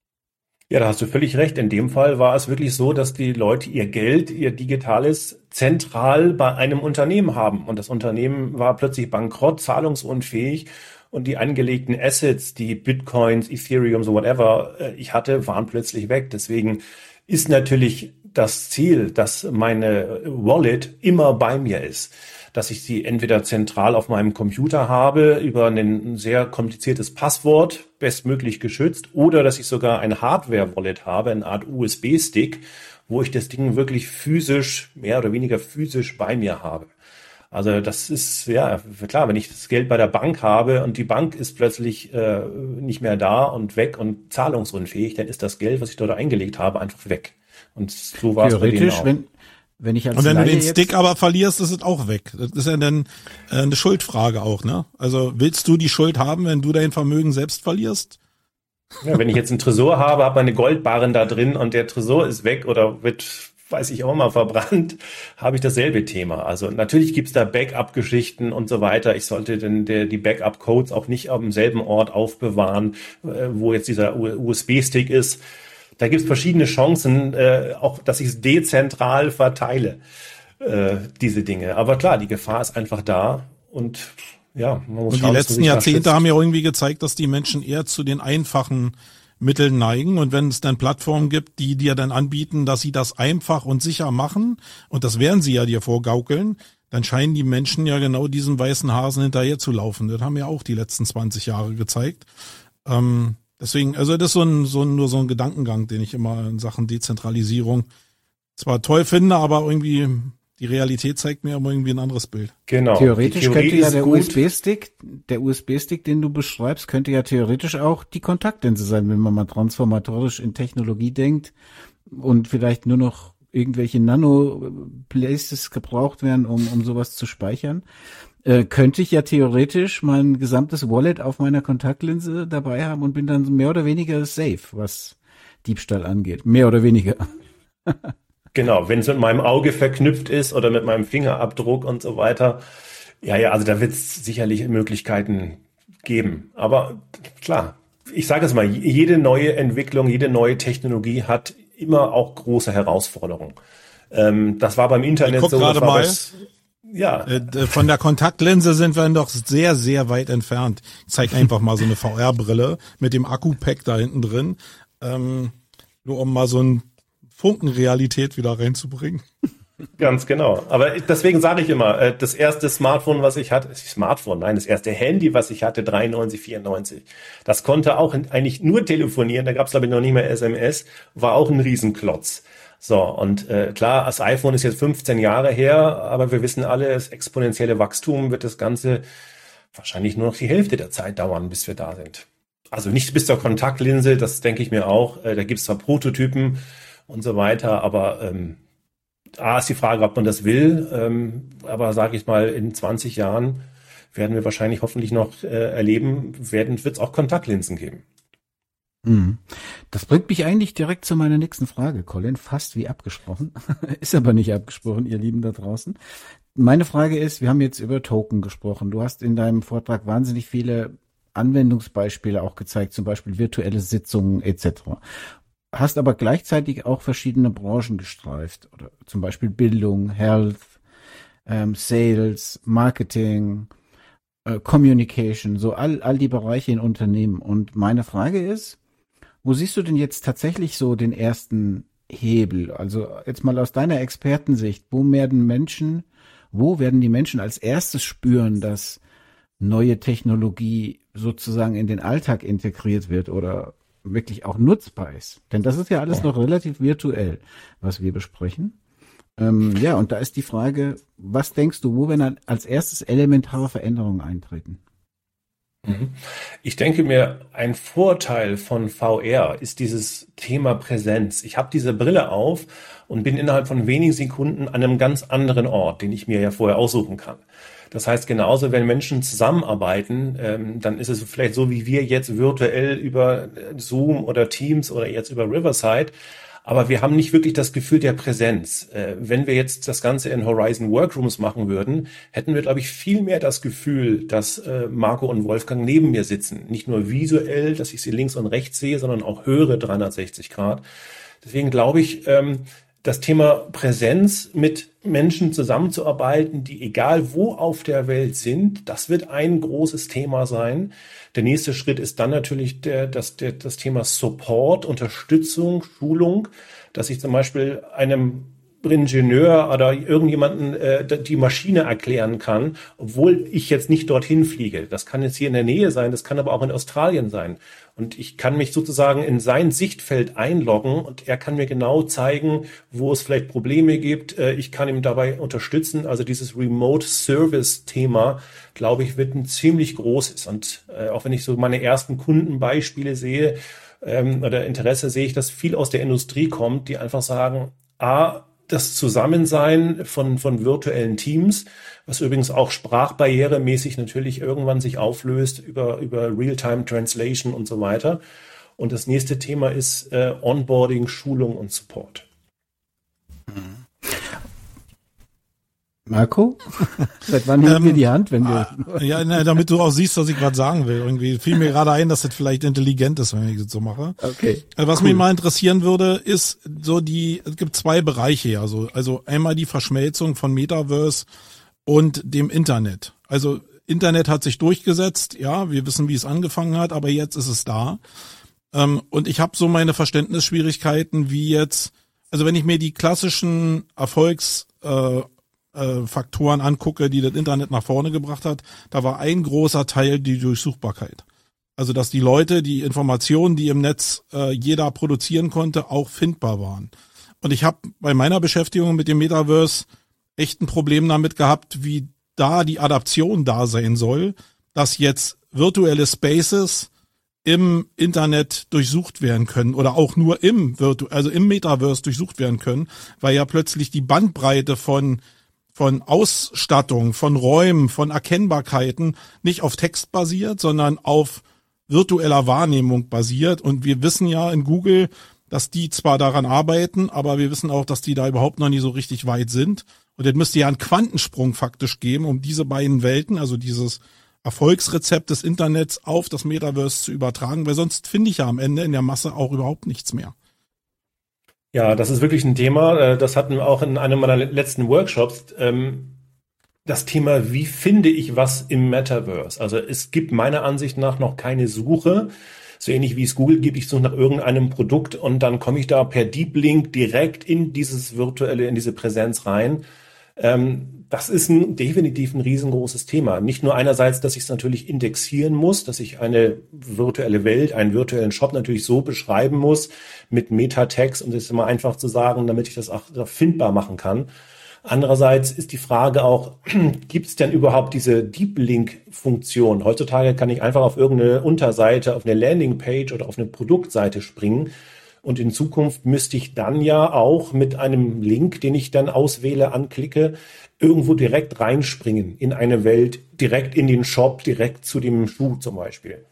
Ja, da hast du völlig recht. In dem Fall war es wirklich so, dass die Leute ihr Geld, ihr Digitales zentral bei einem Unternehmen haben. Und das Unternehmen war plötzlich bankrott, zahlungsunfähig. Und die angelegten Assets, die Bitcoins, Ethereum, so whatever ich hatte, waren plötzlich weg. Deswegen ist natürlich das Ziel, dass meine Wallet immer bei mir ist. Dass ich sie entweder zentral auf meinem Computer habe, über ein sehr kompliziertes Passwort, bestmöglich geschützt, oder dass ich sogar ein Hardware-Wallet habe, eine Art USB-Stick, wo ich das Ding wirklich physisch, mehr oder weniger physisch bei mir habe. Also das ist, ja klar, wenn ich das Geld bei der Bank habe und die Bank ist plötzlich nicht mehr da und weg und zahlungsunfähig, dann ist das Geld, was ich dort eingelegt habe, einfach weg. Und so war es bei denen auch. Wenn ich als und wenn Laie du den Stick aber verlierst, ist es auch weg. Das ist ja dann eine Schuldfrage auch, ne? Also willst du die Schuld haben, wenn du dein Vermögen selbst verlierst? Ja, wenn ich jetzt einen Tresor habe, habe meine Goldbarren da drin und der Tresor ist weg oder wird, weiß ich auch mal, verbrannt, habe ich dasselbe Thema. Also natürlich gibt's da Backup-Geschichten und so weiter. Ich sollte denn die Backup-Codes auch nicht am selben Ort aufbewahren, wo jetzt dieser USB-Stick ist. Da gibt's verschiedene Chancen, auch dass ich es dezentral verteile, diese Dinge. Aber klar, die Gefahr ist einfach da und ja, man muss und schauen, die letzten Jahrzehnte haben ja irgendwie gezeigt, dass die Menschen eher zu den einfachen Mitteln neigen. Und wenn es dann Plattformen gibt, die dir dann anbieten, dass sie das einfach und sicher machen, und das werden sie ja dir vorgaukeln, dann scheinen die Menschen ja genau diesen weißen Hasen hinterher zu laufen. Das haben ja auch die letzten 20 Jahre gezeigt. Deswegen, also das ist nur so ein Gedankengang, den ich immer in Sachen Dezentralisierung zwar toll finde, aber irgendwie die Realität zeigt mir immer irgendwie ein anderes Bild. Genau. Theoretisch könnte ja der USB-Stick, den du beschreibst, könnte ja theoretisch auch die Kontaktlinse sein, wenn man mal transformatorisch in Technologie denkt und vielleicht nur noch irgendwelche Nano-Places gebraucht werden, um sowas zu speichern, könnte ich ja theoretisch mein gesamtes Wallet auf meiner Kontaktlinse dabei haben und bin dann mehr oder weniger safe, was Diebstahl angeht. Mehr oder weniger. Genau, wenn es mit meinem Auge verknüpft ist oder mit meinem Fingerabdruck und so weiter. Ja, also da wird es sicherlich Möglichkeiten geben. Aber klar, ich sage es mal, jede neue Entwicklung, jede neue Technologie hat immer auch große Herausforderungen. Das war beim Internet so. Gerade mal. Ja. Von der Kontaktlinse sind wir noch sehr, sehr weit entfernt. Ich zeige einfach mal so eine VR-Brille mit dem Akku-Pack da hinten drin. Nur um mal so einen Funken Realität wieder reinzubringen. Ganz genau. Aber deswegen sage ich immer, das erste Smartphone, was ich hatte, das erste Handy, was ich hatte, 93, 94. Das konnte auch eigentlich nur telefonieren, da gab es glaube ich noch nicht mehr SMS, war auch ein Riesenklotz. So, und klar, das iPhone ist jetzt 15 Jahre her, aber wir wissen alle, das exponentielle Wachstum wird das Ganze wahrscheinlich nur noch die Hälfte der Zeit dauern, bis wir da sind. Also nicht bis zur Kontaktlinse, das denke ich mir auch. Da gibt es zwar Prototypen und so weiter, aber ist die Frage, ob man das will. Aber sage ich mal, in 20 Jahren werden wir wahrscheinlich hoffentlich noch erleben, wird es auch Kontaktlinsen geben. Das bringt mich eigentlich direkt zu meiner nächsten Frage, Colin. Fast wie abgesprochen. Ist aber nicht abgesprochen, ihr Lieben da draußen. Meine Frage ist, wir haben jetzt über Token gesprochen. Du hast in deinem Vortrag wahnsinnig viele Anwendungsbeispiele auch gezeigt, zum Beispiel virtuelle Sitzungen etc. Hast aber gleichzeitig auch verschiedene Branchen gestreift, oder zum Beispiel Bildung, Health, Sales, Marketing, Communication, so all die Bereiche in Unternehmen. Und meine Frage ist, wo siehst du denn jetzt tatsächlich so den ersten Hebel? Also jetzt mal aus deiner Expertensicht, wo werden die Menschen als erstes spüren, dass neue Technologie sozusagen in den Alltag integriert wird oder wirklich auch nutzbar ist? Denn das ist ja alles noch relativ virtuell, was wir besprechen. Und da ist die Frage, was denkst du, wo werden als erstes elementare Veränderungen eintreten? Ich denke mir, ein Vorteil von VR ist dieses Thema Präsenz. Ich habe diese Brille auf und bin innerhalb von wenigen Sekunden an einem ganz anderen Ort, den ich mir ja vorher aussuchen kann. Das heißt, genauso, wenn Menschen zusammenarbeiten, dann ist es vielleicht so, wie wir jetzt virtuell über Zoom oder Teams oder jetzt über Riverside. Aber wir haben nicht wirklich das Gefühl der Präsenz. Wenn wir jetzt das Ganze in Horizon Workrooms machen würden, hätten wir, glaube ich, viel mehr das Gefühl, dass Marco und Wolfgang neben mir sitzen. Nicht nur visuell, dass ich sie links und rechts sehe, sondern auch höre 360 Grad. Deswegen glaube ich, das Thema Präsenz mit Menschen zusammenzuarbeiten, die egal wo auf der Welt sind, das wird ein großes Thema sein. Der nächste Schritt ist dann natürlich das Thema Support, Unterstützung, Schulung, dass ich zum Beispiel einem Ingenieur oder irgendjemanden die Maschine erklären kann, obwohl ich jetzt nicht dorthin fliege. Das kann jetzt hier in der Nähe sein, das kann aber auch in Australien sein. Und ich kann mich sozusagen in sein Sichtfeld einloggen und er kann mir genau zeigen, wo es vielleicht Probleme gibt. Ich kann ihm dabei unterstützen. Also dieses Remote-Service-Thema, glaube ich, wird ein ziemlich großes. Und auch wenn ich so meine ersten Kundenbeispiele sehe oder Interesse, sehe ich, dass viel aus der Industrie kommt, die einfach sagen, das Zusammensein von virtuellen Teams, was übrigens auch sprachbarrieremäßig natürlich irgendwann sich auflöst über Real-Time-Translation und so weiter. Und das nächste Thema ist Onboarding, Schulung und Support. Marco, seit wann heben wir die Hand, wenn wir... damit du auch siehst, was ich gerade sagen will. Irgendwie fiel mir gerade ein, dass das vielleicht intelligent ist, wenn ich das so mache. Okay. Was mich mal interessieren würde, ist so es gibt zwei Bereiche, also einmal die Verschmelzung von Metaverse und dem Internet. Also Internet hat sich durchgesetzt, ja, wir wissen, wie es angefangen hat, aber jetzt ist es da. Und ich habe so meine Verständnisschwierigkeiten, wie jetzt, also wenn ich mir die klassischen Faktoren angucke, die das Internet nach vorne gebracht hat, da war ein großer Teil die Durchsuchbarkeit. Also dass die Leute, die Informationen, die im Netz jeder produzieren konnte, auch findbar waren. Und ich habe bei meiner Beschäftigung mit dem Metaverse echt ein Problem damit gehabt, wie da die Adaption da sein soll, dass jetzt virtuelle Spaces im Internet durchsucht werden können oder auch nur im Metaverse durchsucht werden können, weil ja plötzlich die Bandbreite von Ausstattung, von Räumen, von Erkennbarkeiten nicht auf Text basiert, sondern auf virtueller Wahrnehmung basiert. Und wir wissen ja in Google, dass die zwar daran arbeiten, aber wir wissen auch, dass die da überhaupt noch nie so richtig weit sind. Und jetzt müsste ja einen Quantensprung faktisch geben, um diese beiden Welten, also dieses Erfolgsrezept des Internets auf das Metaverse zu übertragen, weil sonst finde ich ja am Ende in der Masse auch überhaupt nichts mehr. Ja, das ist wirklich ein Thema. Das hatten wir auch in einem meiner letzten Workshops. Das Thema, wie finde ich was im Metaverse? Also es gibt meiner Ansicht nach noch keine Suche, so ähnlich wie es Google gibt. Ich suche nach irgendeinem Produkt und dann komme ich da per Deep Link direkt in dieses virtuelle, in diese Präsenz rein. Das ist definitiv ein riesengroßes Thema. Nicht nur einerseits, dass ich es natürlich indexieren muss, dass ich eine virtuelle Welt, einen virtuellen Shop natürlich so beschreiben muss mit Metatext, um das immer einfach zu sagen, damit ich das auch findbar machen kann. Andererseits ist die Frage auch, gibt es denn überhaupt diese Deep Link-Funktion? Heutzutage kann ich einfach auf irgendeine Unterseite, auf eine Landingpage oder auf eine Produktseite springen. Und in Zukunft müsste ich dann ja auch mit einem Link, den ich dann auswähle, anklicke, irgendwo direkt reinspringen in eine Welt, direkt in den Shop, direkt zu dem Schuh zum Beispiel.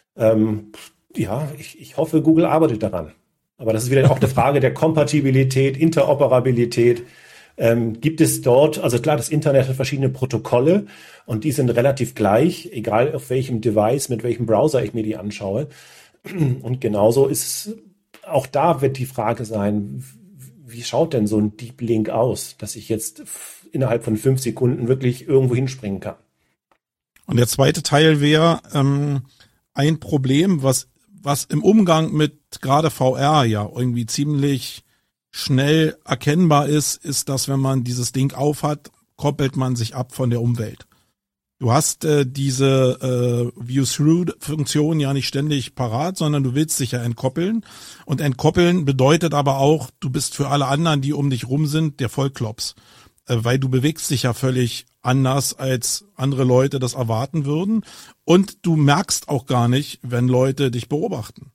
Ich hoffe, Google arbeitet daran. Aber das ist wieder auch eine Frage der Kompatibilität, Interoperabilität. Gibt es dort, also klar, das Internet hat verschiedene Protokolle und die sind relativ gleich, egal auf welchem Device, mit welchem Browser ich mir die anschaue. Und genauso ist auch da wird die Frage sein, wie schaut denn so ein Deep Link aus, dass ich jetzt innerhalb von 5 Sekunden wirklich irgendwo hinspringen kann? Und der zweite Teil wäre ein Problem, was im Umgang mit gerade VR ja irgendwie ziemlich schnell erkennbar ist, dass wenn man dieses Ding aufhat, koppelt man sich ab von der Umwelt. Du hast diese View-Through-Funktion ja nicht ständig parat, sondern du willst dich ja entkoppeln. Und entkoppeln bedeutet aber auch, du bist für alle anderen, die um dich rum sind, der Vollklops. Weil du bewegst dich ja völlig anders, als andere Leute das erwarten würden. Und du merkst auch gar nicht, wenn Leute dich beobachten.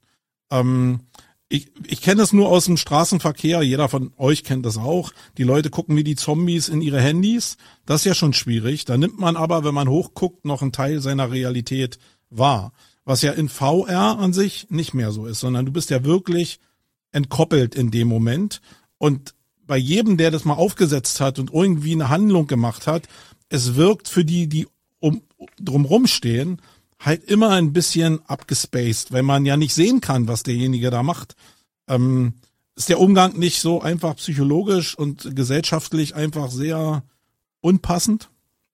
Ich kenne das nur aus dem Straßenverkehr, jeder von euch kennt das auch. Die Leute gucken wie die Zombies in ihre Handys. Das ist ja schon schwierig. Da nimmt man aber, wenn man hochguckt, noch einen Teil seiner Realität wahr. Was ja in VR an sich nicht mehr so ist, sondern du bist ja wirklich entkoppelt in dem Moment. Und bei jedem, der das mal aufgesetzt hat und irgendwie eine Handlung gemacht hat, es wirkt für die drumrum stehen, halt immer ein bisschen abgespaced, weil man ja nicht sehen kann, was derjenige da macht. Ist der Umgang nicht so einfach psychologisch und gesellschaftlich einfach sehr unpassend?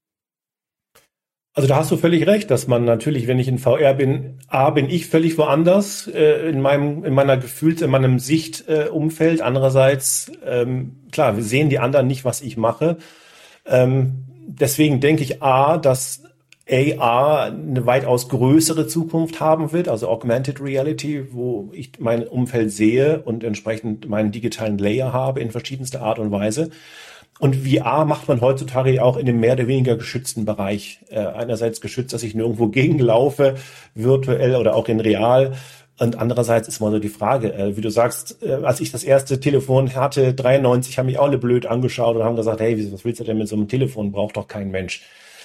Also da hast du völlig recht, dass man natürlich, wenn ich in VR bin, bin ich völlig woanders in meinem Sichtumfeld. Andererseits, klar, wir sehen die anderen nicht, was ich mache. Deswegen denke ich dass AR eine weitaus größere Zukunft haben wird, also Augmented Reality, wo ich mein Umfeld sehe und entsprechend meinen digitalen Layer habe in verschiedenster Art und Weise. Und VR macht man heutzutage auch in einem mehr oder weniger geschützten Bereich. Einerseits geschützt, dass ich nirgendwo gegenlaufe, virtuell oder auch in real. Und andererseits ist mal so die Frage, wie du sagst, als ich das erste Telefon hatte, 93, haben mich auch alle blöd angeschaut und haben gesagt, hey, was willst du denn mit so einem Telefon? Braucht doch kein Mensch.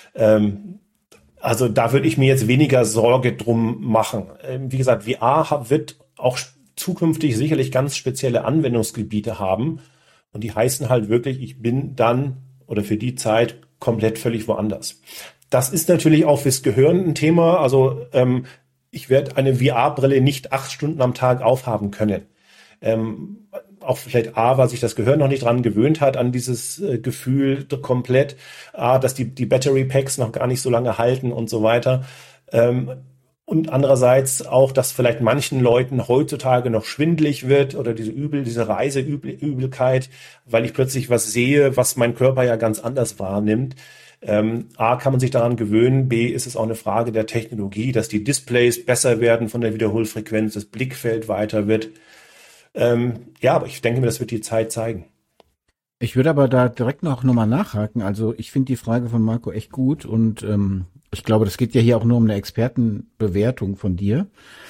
Also da würde ich mir jetzt weniger Sorge drum machen. Wie gesagt, VR wird auch zukünftig sicherlich ganz spezielle Anwendungsgebiete haben. Und die heißen halt wirklich, ich bin dann oder für die Zeit komplett völlig woanders. Das ist natürlich auch fürs Gehirn ein Thema. Also ich werde eine VR-Brille nicht 8 Stunden am Tag aufhaben können. Auch vielleicht weil sich das Gehirn noch nicht dran gewöhnt hat, an dieses Gefühl komplett, dass die Battery Packs noch gar nicht so lange halten und so weiter. Und andererseits auch, dass vielleicht manchen Leuten heutzutage noch schwindelig wird oder diese Reiseübelkeit, weil ich plötzlich was sehe, was mein Körper ja ganz anders wahrnimmt. Kann man sich daran gewöhnen, B, ist es auch eine Frage der Technologie, dass die Displays besser werden von der Wiederholfrequenz, das Blickfeld weiter wird. Aber ich denke mir, das wird die Zeit zeigen. Ich würde aber da direkt noch mal nachhaken. Also ich finde die Frage von Marco echt gut und ich glaube, das geht ja hier auch nur um eine Expertenbewertung von dir.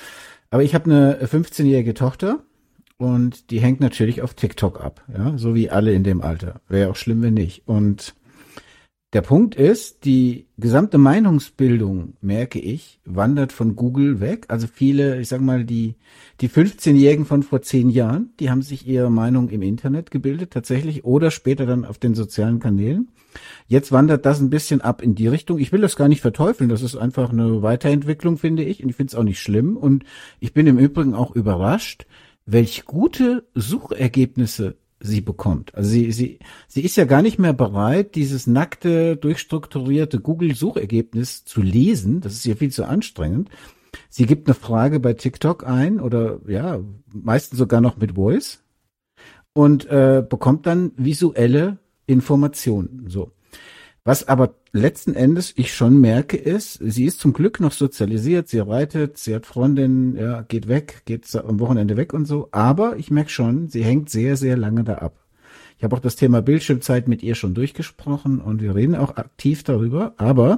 Aber ich habe eine 15-jährige Tochter und die hängt natürlich auf TikTok ab, ja, so wie alle in dem Alter. Wäre auch schlimm, wenn nicht. Und der Punkt ist, die gesamte Meinungsbildung, merke ich, wandert von Google weg. Also viele, ich sag mal, die 15-Jährigen von vor 10 Jahren, die haben sich ihre Meinung im Internet gebildet, tatsächlich, oder später dann auf den sozialen Kanälen. Jetzt wandert das ein bisschen ab in die Richtung. Ich will das gar nicht verteufeln, das ist einfach eine Weiterentwicklung, finde ich, und ich finde es auch nicht schlimm. Und ich bin im Übrigen auch überrascht, welch gute Suchergebnisse sie bekommt. Also sie ist ja gar nicht mehr bereit, dieses nackte, durchstrukturierte Google-Suchergebnis zu lesen. Das ist ja viel zu anstrengend. Sie gibt eine Frage bei TikTok ein oder ja, meistens sogar noch mit Voice und bekommt dann visuelle Informationen. So. Was aber letzten Endes ich schon merke ist, sie ist zum Glück noch sozialisiert, sie reitet, sie hat Freundinnen, ja, geht am Wochenende weg und so, aber ich merke schon, sie hängt sehr, sehr lange da ab. Ich habe auch das Thema Bildschirmzeit mit ihr schon durchgesprochen und wir reden auch aktiv darüber, aber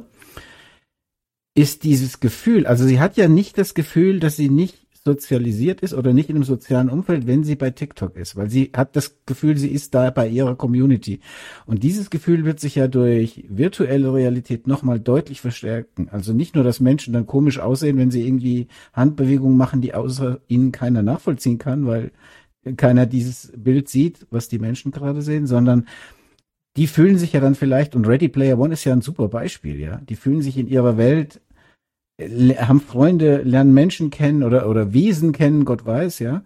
ist dieses Gefühl, also sie hat ja nicht das Gefühl, dass sie nicht sozialisiert ist oder nicht in einem sozialen Umfeld, wenn sie bei TikTok ist, weil sie hat das Gefühl, sie ist da bei ihrer Community. Und dieses Gefühl wird sich ja durch virtuelle Realität nochmal deutlich verstärken. Also nicht nur, dass Menschen dann komisch aussehen, wenn sie irgendwie Handbewegungen machen, die außer ihnen keiner nachvollziehen kann, weil keiner dieses Bild sieht, was die Menschen gerade sehen, sondern die fühlen sich ja dann vielleicht, und Ready Player One ist ja ein super Beispiel, ja, die fühlen sich in ihrer Welt, haben Freunde, lernen Menschen kennen oder Wesen kennen, Gott weiß, ja,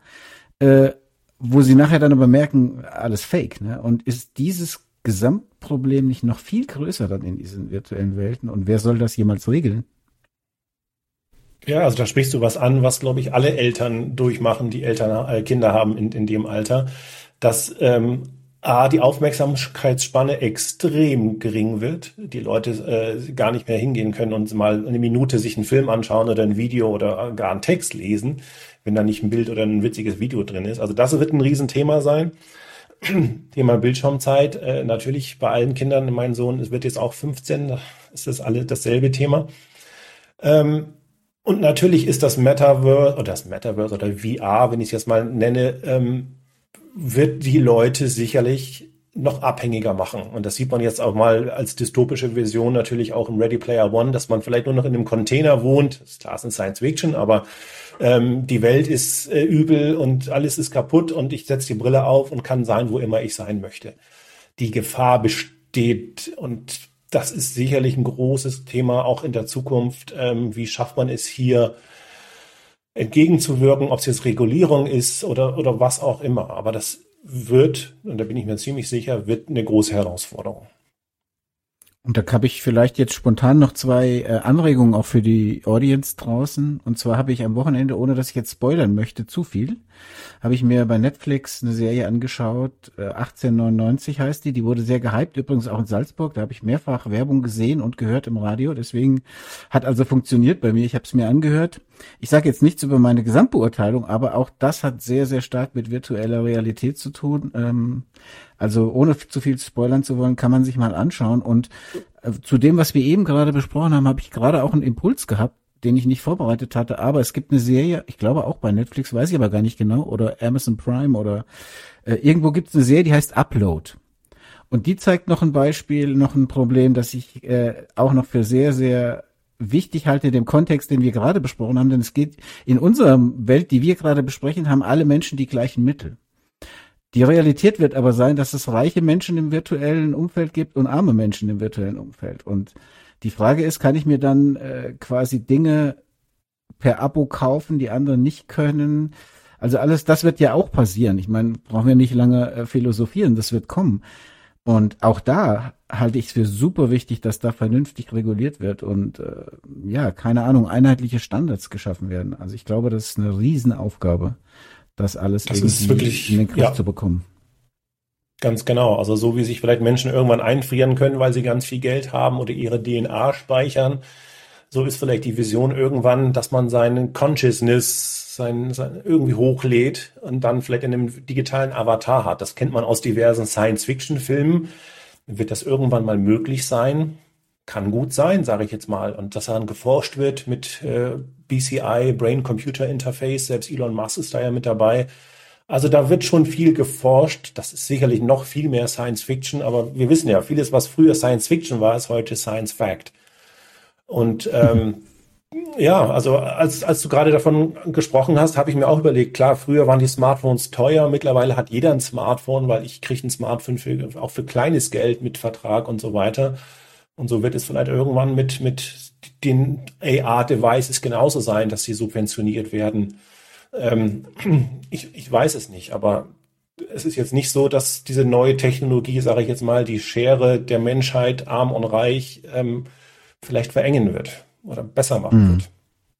wo sie nachher dann aber merken, alles Fake, ne? Und ist dieses Gesamtproblem nicht noch viel größer dann in diesen virtuellen Welten? Und wer soll das jemals regeln? Ja, also da sprichst du was an, was, glaube ich, alle Eltern durchmachen, die Eltern Kinder haben in dem Alter, dass die Aufmerksamkeitsspanne extrem gering wird, die Leute gar nicht mehr hingehen können und mal eine Minute sich einen Film anschauen oder ein Video oder gar einen Text lesen, wenn da nicht ein Bild oder ein witziges Video drin ist. Also das wird ein Riesenthema sein. Thema Bildschirmzeit, natürlich bei allen Kindern, mein Sohn, es wird jetzt auch 15, da ist das alle dasselbe Thema. Und natürlich ist das Metaverse oder VR, wenn ich es jetzt mal nenne, wird die Leute sicherlich noch abhängiger machen. Und das sieht man jetzt auch mal als dystopische Vision natürlich auch im Ready Player One, dass man vielleicht nur noch in einem Container wohnt. Das ist klar, es ist Science Fiction, aber die Welt ist übel und alles ist kaputt und ich setze die Brille auf und kann sein, wo immer ich sein möchte. Die Gefahr besteht und das ist sicherlich ein großes Thema auch in der Zukunft. Wie schafft man es hier, entgegenzuwirken, ob es jetzt Regulierung ist oder was auch immer. Aber das wird, und da bin ich mir ziemlich sicher, wird eine große Herausforderung. Und da habe ich vielleicht jetzt spontan noch 2 Anregungen auch für die Audience draußen. Und zwar habe ich am Wochenende, ohne dass ich jetzt spoilern möchte, zu viel, habe ich mir bei Netflix eine Serie angeschaut, 1899 heißt die wurde sehr gehypt, übrigens auch in Salzburg, da habe ich mehrfach Werbung gesehen und gehört im Radio, deswegen hat also funktioniert bei mir, ich habe es mir angehört. Ich sage jetzt nichts über meine Gesamtbeurteilung, aber auch das hat sehr, sehr stark mit virtueller Realität zu tun. Also ohne zu viel spoilern zu wollen, kann man sich mal anschauen. Und zu dem, was wir eben gerade besprochen haben, habe ich gerade auch einen Impuls gehabt, den ich nicht vorbereitet hatte. Aber es gibt eine Serie, ich glaube auch bei Netflix, weiß ich aber gar nicht genau, oder Amazon Prime oder irgendwo gibt es eine Serie, die heißt Upload. Und die zeigt noch ein Beispiel, noch ein Problem, das ich auch noch für sehr, sehr wichtig halte in dem Kontext, den wir gerade besprochen haben. Denn es geht in unserer Welt, die wir gerade besprechen, haben alle Menschen die gleichen Mittel. Die Realität wird aber sein, dass es reiche Menschen im virtuellen Umfeld gibt und arme Menschen im virtuellen Umfeld. Und die Frage ist, kann ich mir dann quasi Dinge per Abo kaufen, die andere nicht können? Also alles, das wird ja auch passieren. Ich meine, brauchen wir nicht lange philosophieren, das wird kommen. Und auch da halte ich es für super wichtig, dass da vernünftig reguliert wird und keine Ahnung, einheitliche Standards geschaffen werden. Also ich glaube, das ist eine Riesenaufgabe, das alles irgendwie wirklich in den Griff zu bekommen. Ganz genau. Also so wie sich vielleicht Menschen irgendwann einfrieren können, weil sie ganz viel Geld haben oder ihre DNA speichern, so ist vielleicht die Vision irgendwann, dass man seinen Consciousness sein irgendwie hochlädt und dann vielleicht in einem digitalen Avatar hat. Das kennt man aus diversen Science-Fiction-Filmen. Wird das irgendwann mal möglich sein? Kann gut sein, sage ich jetzt mal. Und dass daran geforscht wird mit BCI, Brain-Computer Interface, selbst Elon Musk ist da ja mit dabei. Also da wird schon viel geforscht. Das ist sicherlich noch viel mehr Science Fiction, aber wir wissen ja, vieles, was früher Science Fiction war, ist heute Science Fact. Und ja, also als du gerade davon gesprochen hast, habe ich mir auch überlegt, klar, früher waren die Smartphones teuer, mittlerweile hat jeder ein Smartphone, weil ich kriege ein Smartphone auch für kleines Geld mit Vertrag und so weiter. Und so wird es vielleicht irgendwann mit den AR-Devices genauso sein, dass sie subventioniert werden. Ich weiß es nicht, aber es ist jetzt nicht so, dass diese neue Technologie, sage ich jetzt mal, die Schere der Menschheit, arm und reich, vielleicht verengen wird oder besser machen wird.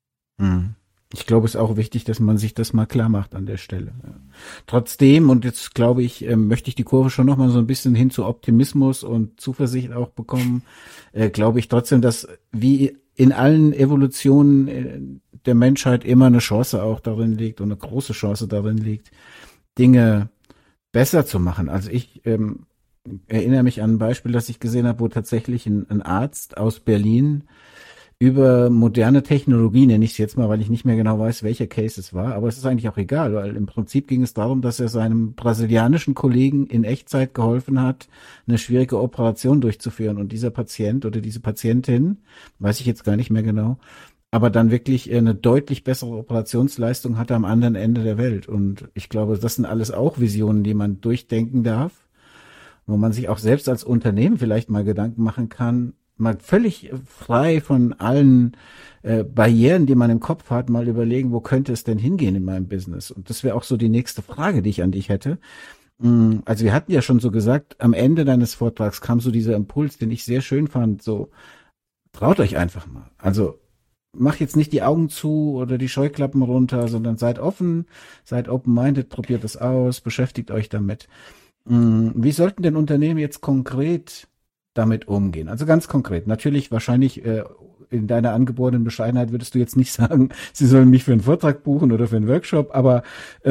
Ich glaube, es ist auch wichtig, dass man sich das mal klar macht an der Stelle. Ja. Trotzdem, und jetzt glaube ich, möchte ich die Kurve schon noch mal so ein bisschen hin zu Optimismus und Zuversicht auch bekommen, glaube ich trotzdem, dass wie in allen Evolutionen der Menschheit immer eine Chance auch darin liegt und eine große Chance darin liegt, Dinge besser zu machen. Also ich erinnere mich an ein Beispiel, das ich gesehen habe, wo tatsächlich ein Arzt aus Berlin über moderne Technologie, nenne ich es jetzt mal, weil ich nicht mehr genau weiß, welcher Case es war, aber es ist eigentlich auch egal, weil im Prinzip ging es darum, dass er seinem brasilianischen Kollegen in Echtzeit geholfen hat, eine schwierige Operation durchzuführen und dieser Patient oder diese Patientin, weiß ich jetzt gar nicht mehr genau, aber dann wirklich eine deutlich bessere Operationsleistung hatte am anderen Ende der Welt und ich glaube, das sind alles auch Visionen, die man durchdenken darf, wo man sich auch selbst als Unternehmen vielleicht mal Gedanken machen kann, mal völlig frei von allen Barrieren, die man im Kopf hat, mal überlegen, wo könnte es denn hingehen in meinem Business? Und das wäre auch so die nächste Frage, die ich an dich hätte. Also wir hatten ja schon so gesagt, am Ende deines Vortrags kam so dieser Impuls, den ich sehr schön fand, so traut euch einfach mal. Also macht jetzt nicht die Augen zu oder die Scheuklappen runter, sondern seid offen, seid open-minded, probiert es aus, beschäftigt euch damit. Wie sollten denn Unternehmen jetzt konkret damit umgehen? Also ganz konkret. Natürlich wahrscheinlich in deiner angeborenen Bescheidenheit würdest du jetzt nicht sagen, sie sollen mich für einen Vortrag buchen oder für einen Workshop, aber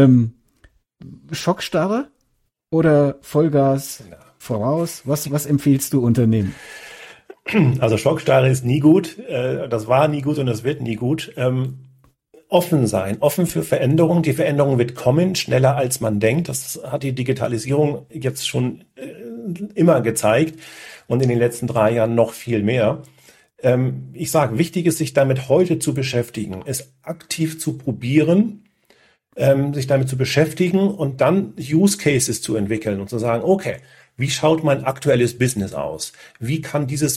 Schockstarre oder Vollgas voraus? Was empfiehlst du Unternehmen? Also Schockstarre ist nie gut. Das war nie gut und das wird nie gut. Offen sein, offen für Veränderung. Die Veränderung wird kommen, schneller als man denkt. Das hat die Digitalisierung jetzt schon immer gezeigt. Und in den letzten 3 Jahren noch viel mehr. Ich sage, wichtig ist, sich damit heute zu beschäftigen, es aktiv zu probieren, sich damit zu beschäftigen und dann Use Cases zu entwickeln und zu sagen, okay, wie schaut mein aktuelles Business aus? Wie kann diese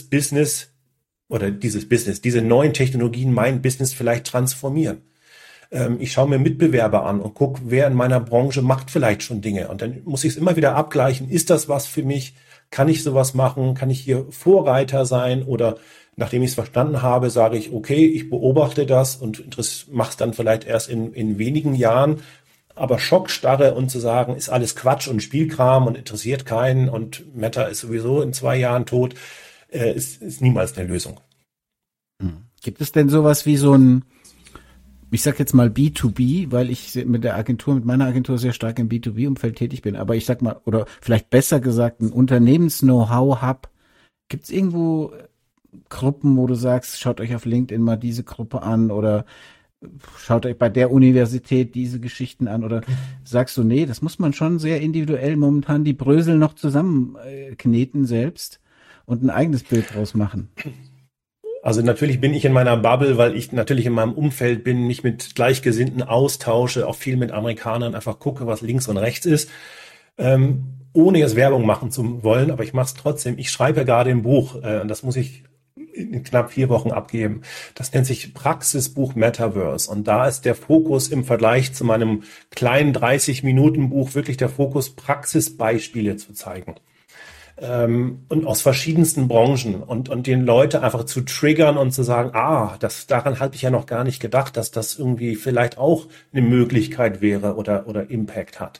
neuen Technologien mein Business vielleicht transformieren? Ich schaue mir Mitbewerber an und gucke, wer in meiner Branche macht vielleicht schon Dinge. Und dann muss ich es immer wieder abgleichen, ist das was für mich? Kann ich sowas machen? Kann ich hier Vorreiter sein? Oder nachdem ich es verstanden habe, sage ich, okay, ich beobachte das und mache es dann vielleicht erst in wenigen Jahren. Aber Schockstarre und zu sagen, ist alles Quatsch und Spielkram und interessiert keinen und Meta ist sowieso in 2 Jahren tot, ist niemals eine Lösung. Gibt es denn sowas wie so ein, ich sag jetzt mal B2B, weil ich mit meiner Agentur sehr stark im B2B-Umfeld tätig bin, aber ich sag mal, oder vielleicht besser gesagt, ein Unternehmens-Know-how-Hub. Gibt es irgendwo Gruppen, wo du sagst, schaut euch auf LinkedIn mal diese Gruppe an oder schaut euch bei der Universität diese Geschichten an oder sagst du, nee, das muss man schon sehr individuell momentan die Brösel noch zusammenkneten selbst und ein eigenes Bild draus machen? Also natürlich bin ich in meiner Bubble, weil ich natürlich in meinem Umfeld bin, mich mit Gleichgesinnten austausche, auch viel mit Amerikanern, einfach gucke, was links und rechts ist, ohne jetzt Werbung machen zu wollen, aber ich mache es trotzdem. Ich schreibe ja gerade ein Buch, und das muss ich in knapp 4 Wochen abgeben. Das nennt sich Praxisbuch Metaverse und da ist der Fokus im Vergleich zu meinem kleinen 30-Minuten-Buch wirklich der Fokus, Praxisbeispiele zu zeigen. Und aus verschiedensten Branchen und den Leute einfach zu triggern und zu sagen, daran habe ich ja noch gar nicht gedacht, dass das irgendwie vielleicht auch eine Möglichkeit wäre oder Impact hat.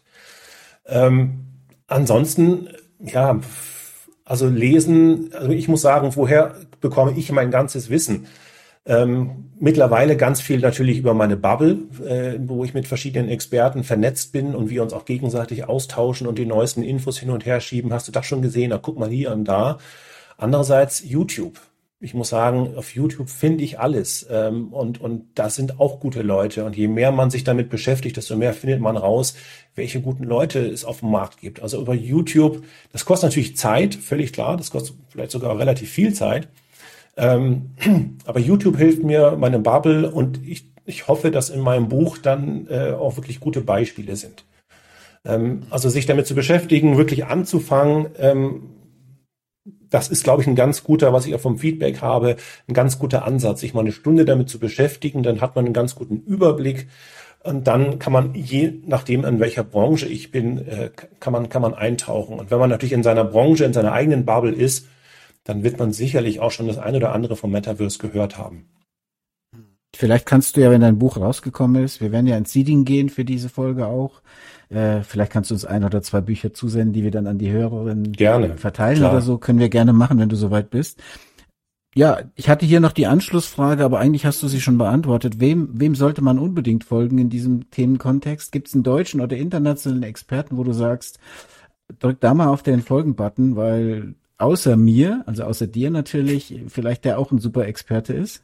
Ansonsten, ja, also lesen, also ich muss sagen, woher bekomme ich mein ganzes Wissen? Mittlerweile ganz viel natürlich über meine Bubble, wo ich mit verschiedenen Experten vernetzt bin und wir uns auch gegenseitig austauschen und die neuesten Infos hin und her schieben. Hast du das schon gesehen? Na, guck mal hier und da. Andererseits YouTube. ich muss sagen, auf YouTube finde ich alles. Und da sind auch gute Leute. Und je mehr man sich damit beschäftigt, desto mehr findet man raus, welche guten Leute es auf dem Markt gibt. Also über YouTube, das kostet natürlich Zeit, völlig klar. Das kostet vielleicht sogar relativ viel Zeit. Aber YouTube hilft mir, meine Bubble, und ich hoffe, dass in meinem Buch dann auch wirklich gute Beispiele sind. Also sich damit zu beschäftigen, wirklich anzufangen, das ist, glaube ich, ein ganz guter, was ich auch vom Feedback habe, ein ganz guter Ansatz, sich mal eine Stunde damit zu beschäftigen, dann hat man einen ganz guten Überblick und dann kann man, je nachdem, in welcher Branche ich bin, kann man eintauchen. Und wenn man natürlich in seiner Branche, in seiner eigenen Bubble ist, dann wird man sicherlich auch schon das eine oder andere vom Metaverse gehört haben. Vielleicht kannst du ja, wenn dein Buch rausgekommen ist, wir werden ja ins Seeding gehen für diese Folge auch, vielleicht kannst du uns 1 oder 2 Bücher zusenden, die wir dann an die Hörerinnen gerne verteilen, klar. Oder so, können wir gerne machen, wenn du soweit bist. Ja, ich hatte hier noch die Anschlussfrage, aber eigentlich hast du sie schon beantwortet. Wem sollte man unbedingt folgen in diesem Themenkontext? Gibt es einen deutschen oder internationalen Experten, wo du sagst, drück da mal auf den Folgen-Button, weil außer mir, also außer dir natürlich, vielleicht der auch ein super Experte ist?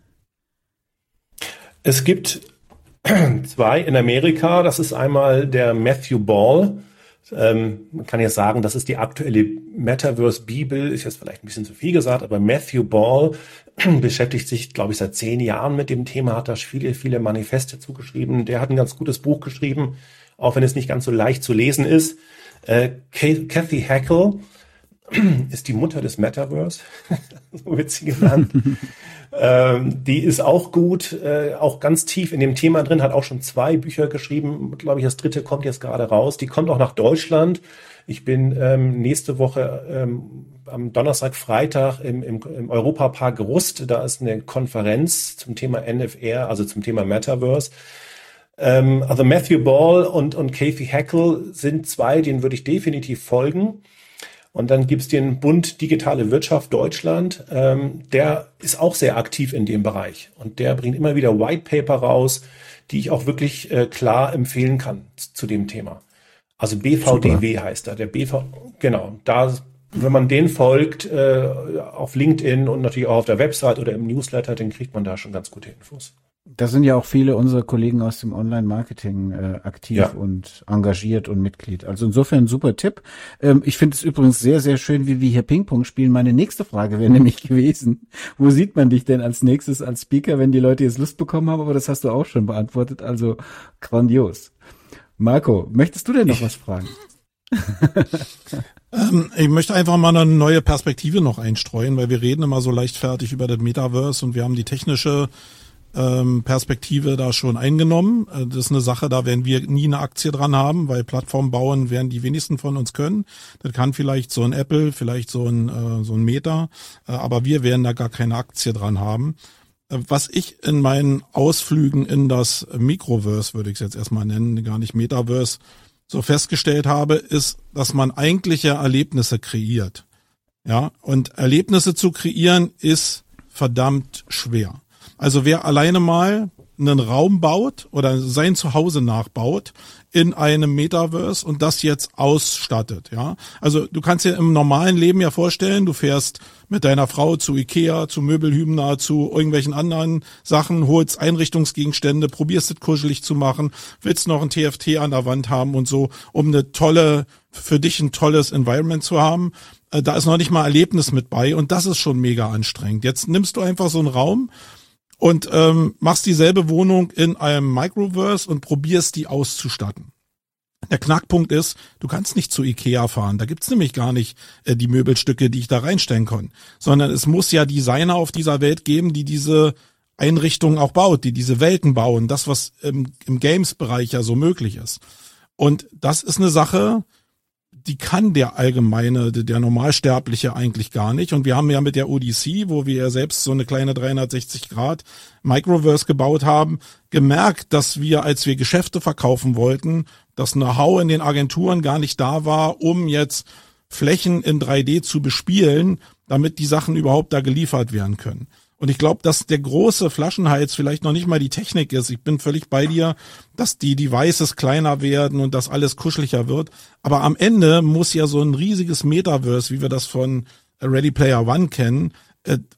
Es gibt 2 in Amerika. Das ist einmal der Matthew Ball. Man kann jetzt sagen, das ist die aktuelle Metaverse-Bibel. Ist jetzt vielleicht ein bisschen zu viel gesagt, aber Matthew Ball beschäftigt sich, glaube ich, seit 10 Jahren mit dem Thema, hat da viele, viele Manifeste zugeschrieben. Der hat ein ganz gutes Buch geschrieben, auch wenn es nicht ganz so leicht zu lesen ist. Cathy Hackl ist die Mutter des Metaverse, so wird sie genannt. Die ist auch gut, auch ganz tief in dem Thema drin, hat auch schon 2 Bücher geschrieben. Glaube ich, das 3. kommt jetzt gerade raus. Die kommt auch nach Deutschland. Ich bin nächste Woche am Donnerstag, Freitag im Europapark Rust. Da ist eine Konferenz zum Thema NFR, also zum Thema Metaverse. Also Matthew Ball und Cathy Hackl sind 2, denen würde ich definitiv folgen. Und dann gibt's den Bund Digitale Wirtschaft Deutschland, der ist auch sehr aktiv in dem Bereich. Und der bringt immer wieder White Paper raus, die ich auch wirklich klar empfehlen kann zu dem Thema. Also BVDW Super. Heißt er, der genau, da, wenn man den folgt, auf LinkedIn und natürlich auch auf der Website oder im Newsletter, dann kriegt man da schon ganz gute Infos. Da sind ja auch viele unserer Kollegen aus dem Online-Marketing aktiv und engagiert und Mitglied. Also insofern ein super Tipp. Ich finde es übrigens sehr, sehr schön, wie wir hier Ping-Pong spielen. Meine nächste Frage wäre nämlich gewesen, wo sieht man dich denn als nächstes als Speaker, wenn die Leute jetzt Lust bekommen haben? Aber das hast du auch schon beantwortet, also grandios. Marco, möchtest du denn noch was fragen? Ich möchte einfach mal eine neue Perspektive noch einstreuen, weil wir reden immer so leichtfertig über das Metaverse und wir haben die technische Perspektive da schon eingenommen. Das ist eine Sache, da werden wir nie eine Aktie dran haben, weil Plattformen bauen werden die wenigsten von uns können. Das kann vielleicht so ein Apple, vielleicht so ein Meta, aber wir werden da gar keine Aktie dran haben. Was ich in meinen Ausflügen in das Microverse, würde ich es jetzt erstmal nennen, gar nicht Metaverse, so festgestellt habe, ist, dass man eigentliche Erlebnisse kreiert. Ja, und Erlebnisse zu kreieren ist verdammt schwer. Also wer alleine mal einen Raum baut oder sein Zuhause nachbaut in einem Metaverse und das jetzt ausstattet, ja. Also du kannst dir im normalen Leben ja vorstellen, du fährst mit deiner Frau zu Ikea, zu Möbelhübner, zu irgendwelchen anderen Sachen, holst Einrichtungsgegenstände, probierst es kuschelig zu machen, willst noch ein TFT an der Wand haben und so, um für dich ein tolles Environment zu haben. Da ist noch nicht mal Erlebnis mit bei und das ist schon mega anstrengend. Jetzt nimmst du einfach so einen Raum und machst dieselbe Wohnung in einem Microverse und probierst die auszustatten. Der Knackpunkt ist, du kannst nicht zu Ikea fahren. Da gibt's nämlich gar nicht die Möbelstücke, die ich da reinstellen kann. Sondern es muss ja Designer auf dieser Welt geben, die diese Einrichtungen auch baut, die diese Welten bauen. Das, was im Games-Bereich ja so möglich ist. Und das ist eine Sache, die kann der Normalsterbliche eigentlich gar nicht. Und wir haben ja mit der Odyssey, wo wir ja selbst so eine kleine 360° Microverse gebaut haben, gemerkt, dass wir, als wir Geschäfte verkaufen wollten, das Know-how in den Agenturen gar nicht da war, um jetzt Flächen in 3D zu bespielen, damit die Sachen überhaupt da geliefert werden können. Und ich glaube, dass der große Flaschenhals vielleicht noch nicht mal die Technik ist. Ich bin völlig bei dir, dass die Devices kleiner werden und dass alles kuscheliger wird. Aber am Ende muss ja so ein riesiges Metaverse, wie wir das von Ready Player One kennen,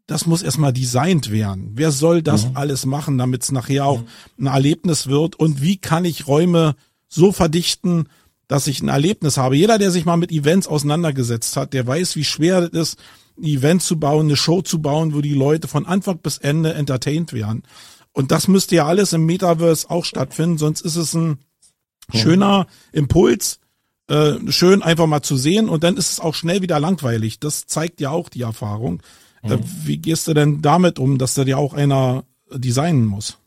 das muss erstmal designt werden. Wer soll das alles machen, damit es nachher auch ein Erlebnis wird? Und wie kann ich Räume so verdichten, dass ich ein Erlebnis habe? Jeder, der sich mal mit Events auseinandergesetzt hat, der weiß, wie schwer es ist, ein Event zu bauen, eine Show zu bauen, wo die Leute von Anfang bis Ende entertained werden. Und das müsste ja alles im Metaverse auch stattfinden, sonst ist es ein schöner Impuls, schön einfach mal zu sehen, und dann ist es auch schnell wieder langweilig. Das zeigt ja auch die Erfahrung. Wie gehst du denn damit um, dass da ja auch einer designen muss?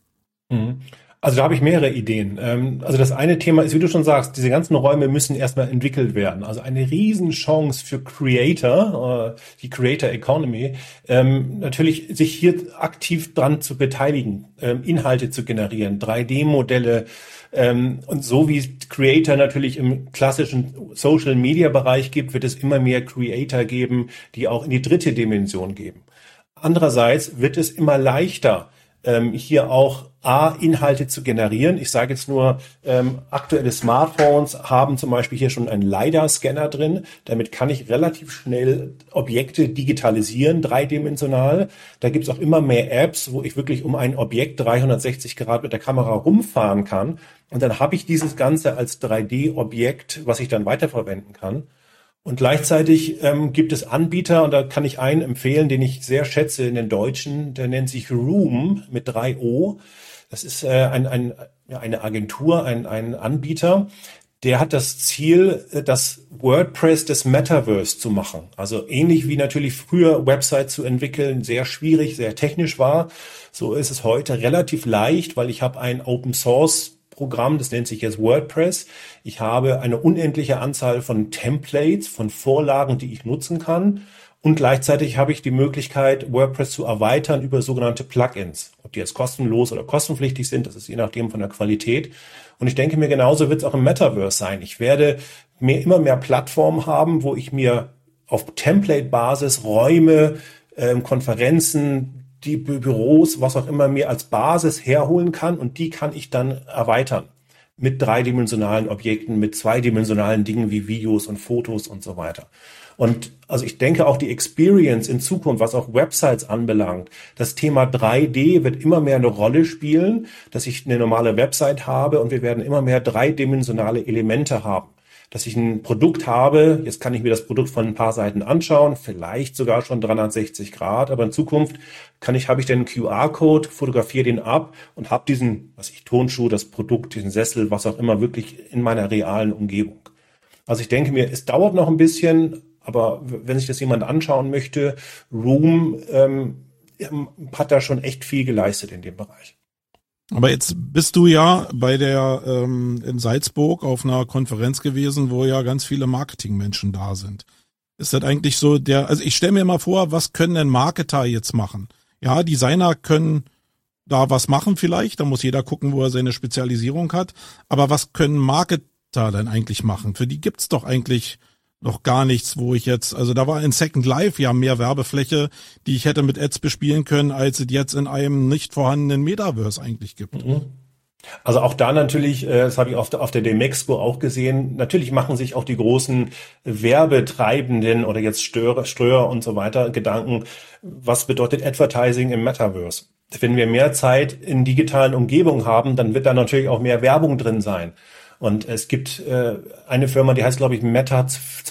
Also da habe ich mehrere Ideen. Also das eine Thema ist, wie du schon sagst, diese ganzen Räume müssen erstmal entwickelt werden. Also eine Riesenchance für Creator, die Creator Economy, natürlich sich hier aktiv dran zu beteiligen, Inhalte zu generieren, 3D-Modelle, und so wie Creator natürlich im klassischen Social-Media-Bereich gibt, wird es immer mehr Creator geben, die auch in die dritte Dimension geben. Andererseits wird es immer leichter, hier auch Inhalte zu generieren. Ich sage jetzt nur, aktuelle Smartphones haben zum Beispiel hier schon einen LiDAR-Scanner drin. Damit kann ich relativ schnell Objekte digitalisieren, dreidimensional. Da gibt es auch immer mehr Apps, wo ich wirklich um ein Objekt 360 Grad mit der Kamera rumfahren kann. Und dann habe ich dieses Ganze als 3D-Objekt, was ich dann weiterverwenden kann. Und gleichzeitig gibt es Anbieter, und da kann ich einen empfehlen, den ich sehr schätze in den Deutschen, der nennt sich Room mit 3 O. Das ist eine Agentur, ein Anbieter, der hat das Ziel, das WordPress des Metaverse zu machen. Also ähnlich wie natürlich früher Websites zu entwickeln sehr schwierig, sehr technisch war, so ist es heute relativ leicht, weil ich habe ein Open Source Programm, das nennt sich jetzt WordPress. Ich habe eine unendliche Anzahl von Templates, von Vorlagen, die ich nutzen kann. Und gleichzeitig habe ich die Möglichkeit, WordPress zu erweitern über sogenannte Plugins. Ob die jetzt kostenlos oder kostenpflichtig sind, das ist je nachdem von der Qualität. Und ich denke mir, genauso wird es auch im Metaverse sein. Ich werde immer mehr Plattformen haben, wo ich mir auf Template-Basis Räume, Konferenzen, die Büros, was auch immer, mir als Basis herholen kann, und die kann ich dann erweitern mit dreidimensionalen Objekten, mit zweidimensionalen Dingen wie Videos und Fotos und so weiter. Und also ich denke auch die Experience in Zukunft, was auch Websites anbelangt, das Thema 3D wird immer mehr eine Rolle spielen, dass ich eine normale Website habe, und wir werden immer mehr dreidimensionale Elemente haben. Dass ich ein Produkt habe, jetzt kann ich mir das Produkt von ein paar Seiten anschauen, vielleicht sogar schon 360 Grad, aber in Zukunft habe ich den QR-Code, fotografiere den ab und habe diesen, Tonschuh, das Produkt, diesen Sessel, was auch immer, wirklich in meiner realen Umgebung. Also ich denke mir, es dauert noch ein bisschen, aber wenn sich das jemand anschauen möchte, Room hat da schon echt viel geleistet in dem Bereich. Aber jetzt bist du ja bei der in Salzburg auf einer Konferenz gewesen, wo ja ganz viele Marketingmenschen da sind. Ist das eigentlich so also ich stelle mir mal vor, was können denn Marketer jetzt machen? Ja, Designer können da was machen vielleicht, da muss jeder gucken, wo er seine Spezialisierung hat. Aber was können Marketer denn eigentlich machen? Für die gibt's doch eigentlich noch gar nichts, wo ich jetzt, also da war in Second Life ja mehr Werbefläche, die ich hätte mit Ads bespielen können, als es jetzt in einem nicht vorhandenen Metaverse eigentlich gibt. Also auch da natürlich, das habe ich auf der Demexco auch gesehen, natürlich machen sich auch die großen Werbetreibenden oder jetzt Ströer und so weiter Gedanken, was bedeutet Advertising im Metaverse? Wenn wir mehr Zeit in digitalen Umgebungen haben, dann wird da natürlich auch mehr Werbung drin sein. Und es gibt eine Firma, die heißt, glaube ich, Meta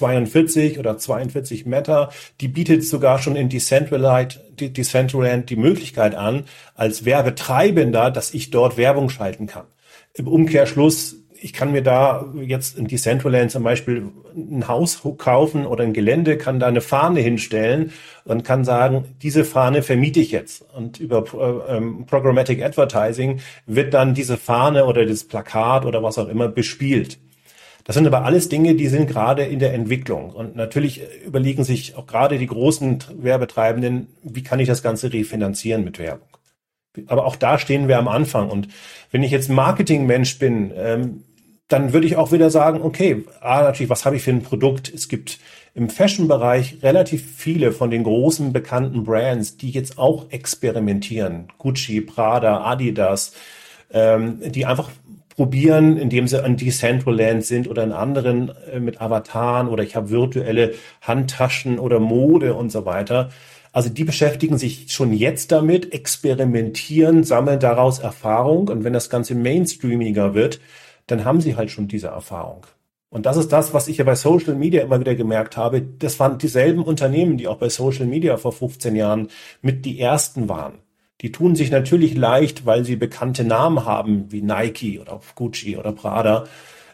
42 oder 42 Meta, die bietet sogar schon in Decentraland die Möglichkeit an, als Werbetreibender, dass ich dort Werbung schalten kann. Im Umkehrschluss, ich kann mir da jetzt in Decentraland zum Beispiel ein Haus kaufen oder ein Gelände, kann da eine Fahne hinstellen und kann sagen, diese Fahne vermiete ich jetzt. Und über Programmatic Advertising wird dann diese Fahne oder das Plakat oder was auch immer bespielt. Das sind aber alles Dinge, die sind gerade in der Entwicklung. Und natürlich überlegen sich auch gerade die großen Werbetreibenden, wie kann ich das Ganze refinanzieren mit Werbung. Aber auch da stehen wir am Anfang. Und wenn ich jetzt Marketingmensch bin, dann würde ich auch wieder sagen, okay, natürlich, was habe ich für ein Produkt? Es gibt im Fashion-Bereich relativ viele von den großen bekannten Brands, die jetzt auch experimentieren. Gucci, Prada, Adidas, die einfach probieren, indem sie an Decentraland sind oder in anderen mit Avataren oder ich habe virtuelle Handtaschen oder Mode und so weiter. Also die beschäftigen sich schon jetzt damit, experimentieren, sammeln daraus Erfahrung und wenn das Ganze mainstreamiger wird, dann haben sie halt schon diese Erfahrung. Und das ist das, was ich ja bei Social Media immer wieder gemerkt habe. Das waren dieselben Unternehmen, die auch bei Social Media vor 15 Jahren mit die ersten waren. Die tun sich natürlich leicht, weil sie bekannte Namen haben, wie Nike oder Gucci oder Prada.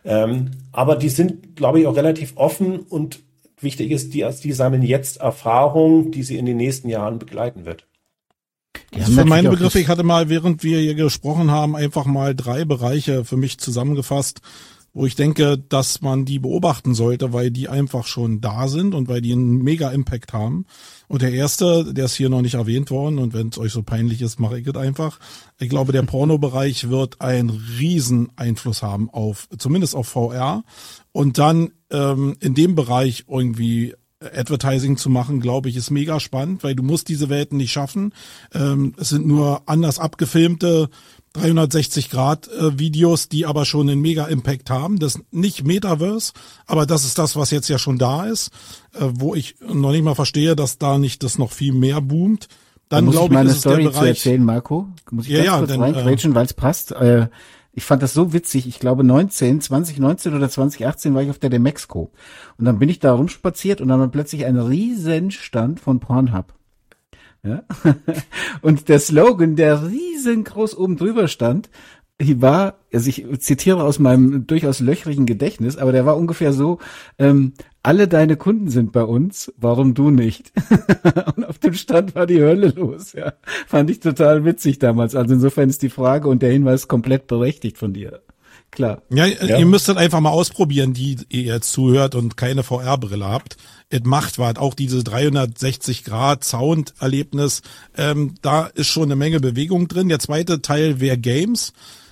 Aber die sind, glaube ich, auch relativ offen und wichtig ist, die sammeln jetzt Erfahrung, die sie in den nächsten Jahren begleiten wird. Für meine Begriffe, ich hatte mal, während wir hier gesprochen haben, einfach mal 3 Bereiche für mich zusammengefasst, wo ich denke, dass man die beobachten sollte, weil die einfach schon da sind und weil die einen mega Impact haben. Und der erste, der ist hier noch nicht erwähnt worden und wenn es euch so peinlich ist, mache ich es einfach. Ich glaube, der Pornobereich wird einen riesen Einfluss haben auf, zumindest auf VR. Und dann in dem Bereich irgendwie Advertising zu machen, glaube ich, ist mega spannend, weil du musst diese Welten nicht schaffen. Es sind nur anders abgefilmte 360-Grad-Videos, die aber schon einen Mega-Impact haben. Das ist nicht Metaverse, aber das ist das, was jetzt ja schon da ist, wo ich noch nicht mal verstehe, dass da nicht das noch viel mehr boomt. Dann glaube ich, ist es der Bereich. Zu erzählen, Marco. Muss ich ganz kurz reingrätschen, weil es passt. Ich fand das so witzig. Ich glaube 2019 oder 2018 war ich auf der Demexco. Und dann bin ich da rumspaziert und dann war plötzlich ein Riesenstand von Pornhub. Ja? Und der Slogan, der riesengroß oben drüber stand, war, also ich zitiere aus meinem durchaus löchrigen Gedächtnis, aber der war ungefähr so, alle deine Kunden sind bei uns, warum du nicht? Und auf dem Stand war die Hölle los, ja. Fand ich total witzig damals. Also insofern ist die Frage und der Hinweis komplett berechtigt von dir. Klar. Ja, ihr müsstet einfach mal ausprobieren, die ihr jetzt zuhört und keine VR-Brille habt. Es macht was, auch diese 360-Grad-Sound-Erlebnis, da ist schon eine Menge Bewegung drin. Der zweite Teil wäre Games.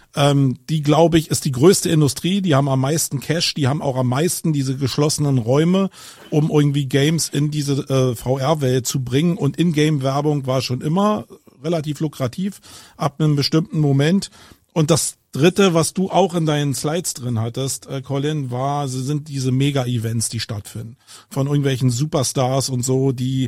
Die, glaube ich, ist die größte Industrie, die haben am meisten Cash, die haben auch am meisten diese geschlossenen Räume, um irgendwie Games in diese VR-Welt zu bringen. Und In-Game-Werbung war schon immer relativ lukrativ, ab einem bestimmten Moment. Und das dritte, was du auch in deinen Slides drin hattest, Colin, sind diese Mega-Events, die stattfinden. Von irgendwelchen Superstars und so, die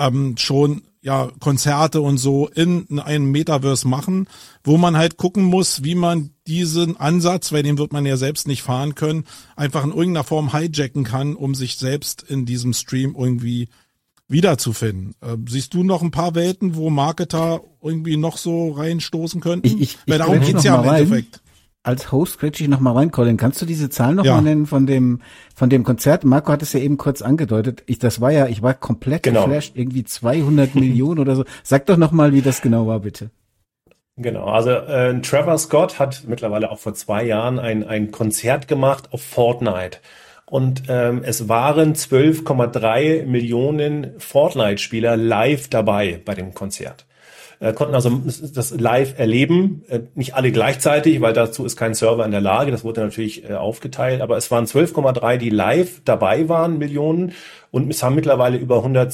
schon Konzerte und so in einem Metaverse machen, wo man halt gucken muss, wie man diesen Ansatz, weil den wird man ja selbst nicht fahren können, einfach in irgendeiner Form hijacken kann, um sich selbst in diesem Stream irgendwie wiederzufinden. Siehst du noch ein paar Welten, wo Marketer irgendwie noch so reinstoßen könnten? Weil darum geht's ja im Endeffekt. Als Host quetsche ich noch mal rein, Colin. Kannst du diese Zahl noch mal nennen von dem Konzert? Marco hat es ja eben kurz angedeutet. Ich war komplett geflasht, irgendwie 200 Millionen oder so. Sag doch noch mal, wie das genau war, bitte. Genau, also Trevor Scott hat mittlerweile auch vor 2 Jahren ein Konzert gemacht auf Fortnite. Und es waren 12,3 Millionen Fortnite-Spieler live dabei bei dem Konzert. Konnten also das live erleben, nicht alle gleichzeitig, weil dazu ist kein Server in der Lage, das wurde natürlich aufgeteilt, aber es waren 12,3, die live dabei waren, Millionen, und es haben mittlerweile über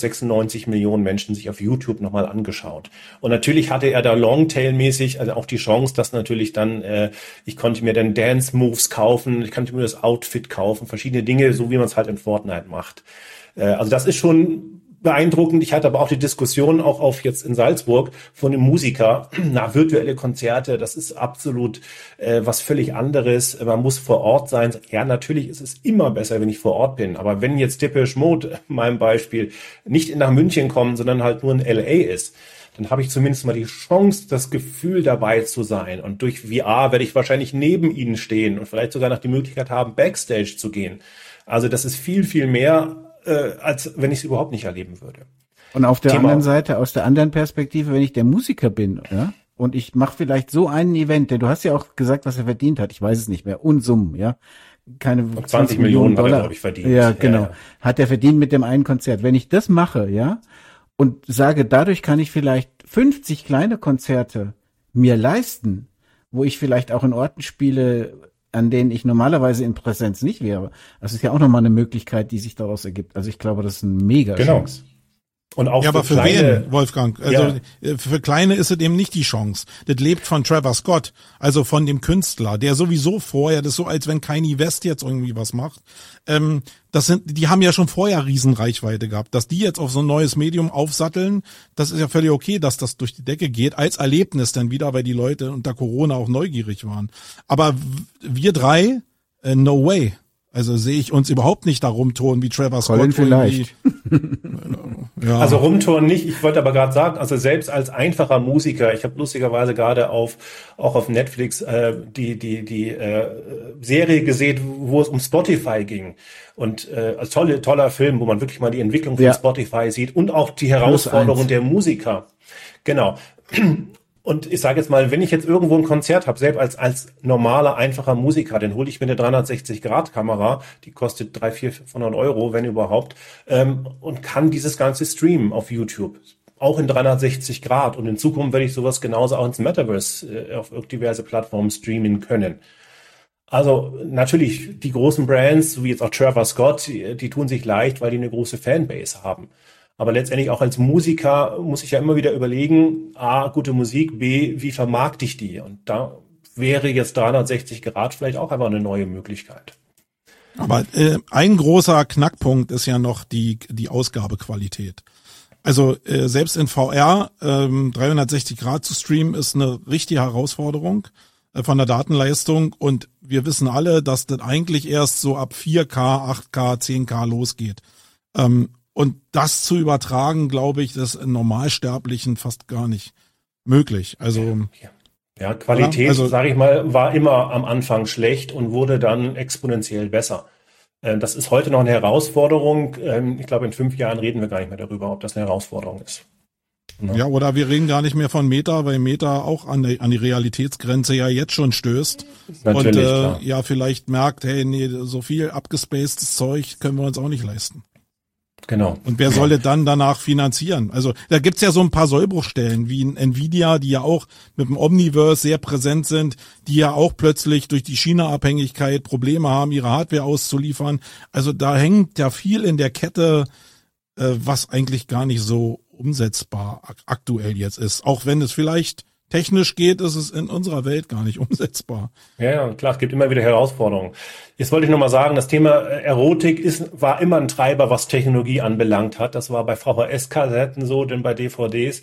196 Millionen Menschen sich auf YouTube nochmal angeschaut. Und natürlich hatte er da Longtail-mäßig also auch die Chance, dass natürlich dann, ich konnte mir dann Dance-Moves kaufen, ich konnte mir das Outfit kaufen, verschiedene Dinge, so wie man es halt in Fortnite macht. Also das ist schon beeindruckend. Ich hatte aber auch die Diskussion auch auf jetzt in Salzburg von einem Musiker, virtuelle Konzerte, das ist absolut was völlig anderes. Man muss vor Ort sein. Ja, natürlich ist es immer besser, wenn ich vor Ort bin. Aber wenn jetzt Depeche Mode, in meinem Beispiel, nicht nach München kommt, sondern halt nur in LA ist, dann habe ich zumindest mal die Chance, das Gefühl dabei zu sein. Und durch VR werde ich wahrscheinlich neben ihnen stehen und vielleicht sogar noch die Möglichkeit haben, Backstage zu gehen. Also das ist viel, viel mehr, als wenn ich es überhaupt nicht erleben würde. Und auf der anderen Seite, aus der anderen Perspektive, wenn ich der Musiker bin, ja, und ich mache vielleicht so einen Event, denn du hast ja auch gesagt, was er verdient hat, ich weiß es nicht mehr, Unsummen, ja, keine 20 Millionen Dollar, glaube ich, verdient. Ja, genau, ja. Hat er verdient mit dem einen Konzert. Wenn ich das mache, ja, und sage, dadurch kann ich vielleicht 50 kleine Konzerte mir leisten, wo ich vielleicht auch in Orten spiele, an denen ich normalerweise in Präsenz nicht wäre. Das ist ja auch nochmal eine Möglichkeit, die sich daraus ergibt. Also ich glaube, das ist eine mega Chance. Und auch ja, aber für kleine, wen, Wolfgang? Also für Kleine ist es eben nicht die Chance. Das lebt von Trevor Scott, also von dem Künstler, der sowieso vorher, das ist so, als wenn Kanye West jetzt irgendwie was macht. Die haben ja schon vorher Riesenreichweite gehabt. Dass die jetzt auf so ein neues Medium aufsatteln, das ist ja völlig okay, dass das durch die Decke geht, als Erlebnis dann wieder, weil die Leute unter Corona auch neugierig waren. Aber wir drei, no way. Also sehe ich uns überhaupt nicht da rumtouren wie Trevor Scott. Colin vielleicht. Ja. Also rumtouren nicht. Ich wollte aber gerade sagen, also selbst als einfacher Musiker, ich habe lustigerweise gerade auch auf Netflix die Serie gesehen, wo es um Spotify ging. Und toller Film, wo man wirklich mal die Entwicklung von Spotify sieht und auch die Herausforderungen der Musiker. Genau. Und ich sage jetzt mal, wenn ich jetzt irgendwo ein Konzert habe, selbst als normaler, einfacher Musiker, dann hole ich mir eine 360-Grad-Kamera, die kostet 300-500 Euro, wenn überhaupt, und kann dieses Ganze streamen auf YouTube. Auch in 360 Grad. Und in Zukunft werde ich sowas genauso auch ins Metaverse auf diverse Plattformen streamen können. Also natürlich, die großen Brands, wie jetzt auch Trevor Scott, die tun sich leicht, weil die eine große Fanbase haben. Aber letztendlich auch als Musiker muss ich ja immer wieder überlegen, A, gute Musik, B, wie vermarkte ich die? Und da wäre jetzt 360 Grad vielleicht auch einfach eine neue Möglichkeit. Aber ein großer Knackpunkt ist ja noch die Ausgabequalität. Also selbst in VR 360 Grad zu streamen ist eine richtige Herausforderung von der Datenleistung. Und wir wissen alle, dass das eigentlich erst so ab 4K, 8K, 10K losgeht. Und das zu übertragen, glaube ich, das ist Normalsterblichen fast gar nicht möglich. Also ja, Qualität, also, sage ich mal, war immer am Anfang schlecht und wurde dann exponentiell besser. Das ist heute noch eine Herausforderung. Ich glaube, in 5 Jahren reden wir gar nicht mehr darüber, ob das eine Herausforderung ist. Ja, oder wir reden gar nicht mehr von Meta, weil Meta auch an die Realitätsgrenze ja jetzt schon stößt. Natürlich, und ja, vielleicht merkt, hey, nee, so viel abgespacedes Zeug können wir uns auch nicht leisten. Genau. Und wer soll dann danach finanzieren? Also da gibt's ja so ein paar Sollbruchstellen wie Nvidia, die ja auch mit dem Omniverse sehr präsent sind, die ja auch plötzlich durch die China-Abhängigkeit Probleme haben, ihre Hardware auszuliefern. Also da hängt ja viel in der Kette, was eigentlich gar nicht so umsetzbar aktuell jetzt ist. Auch wenn es vielleicht technisch geht, ist es in unserer Welt gar nicht umsetzbar. Ja, klar, es gibt immer wieder Herausforderungen. Jetzt wollte ich nochmal sagen, das Thema Erotik war immer ein Treiber, was Technologie anbelangt hat. Das war bei VHS-Kassetten so, denn bei DVDs.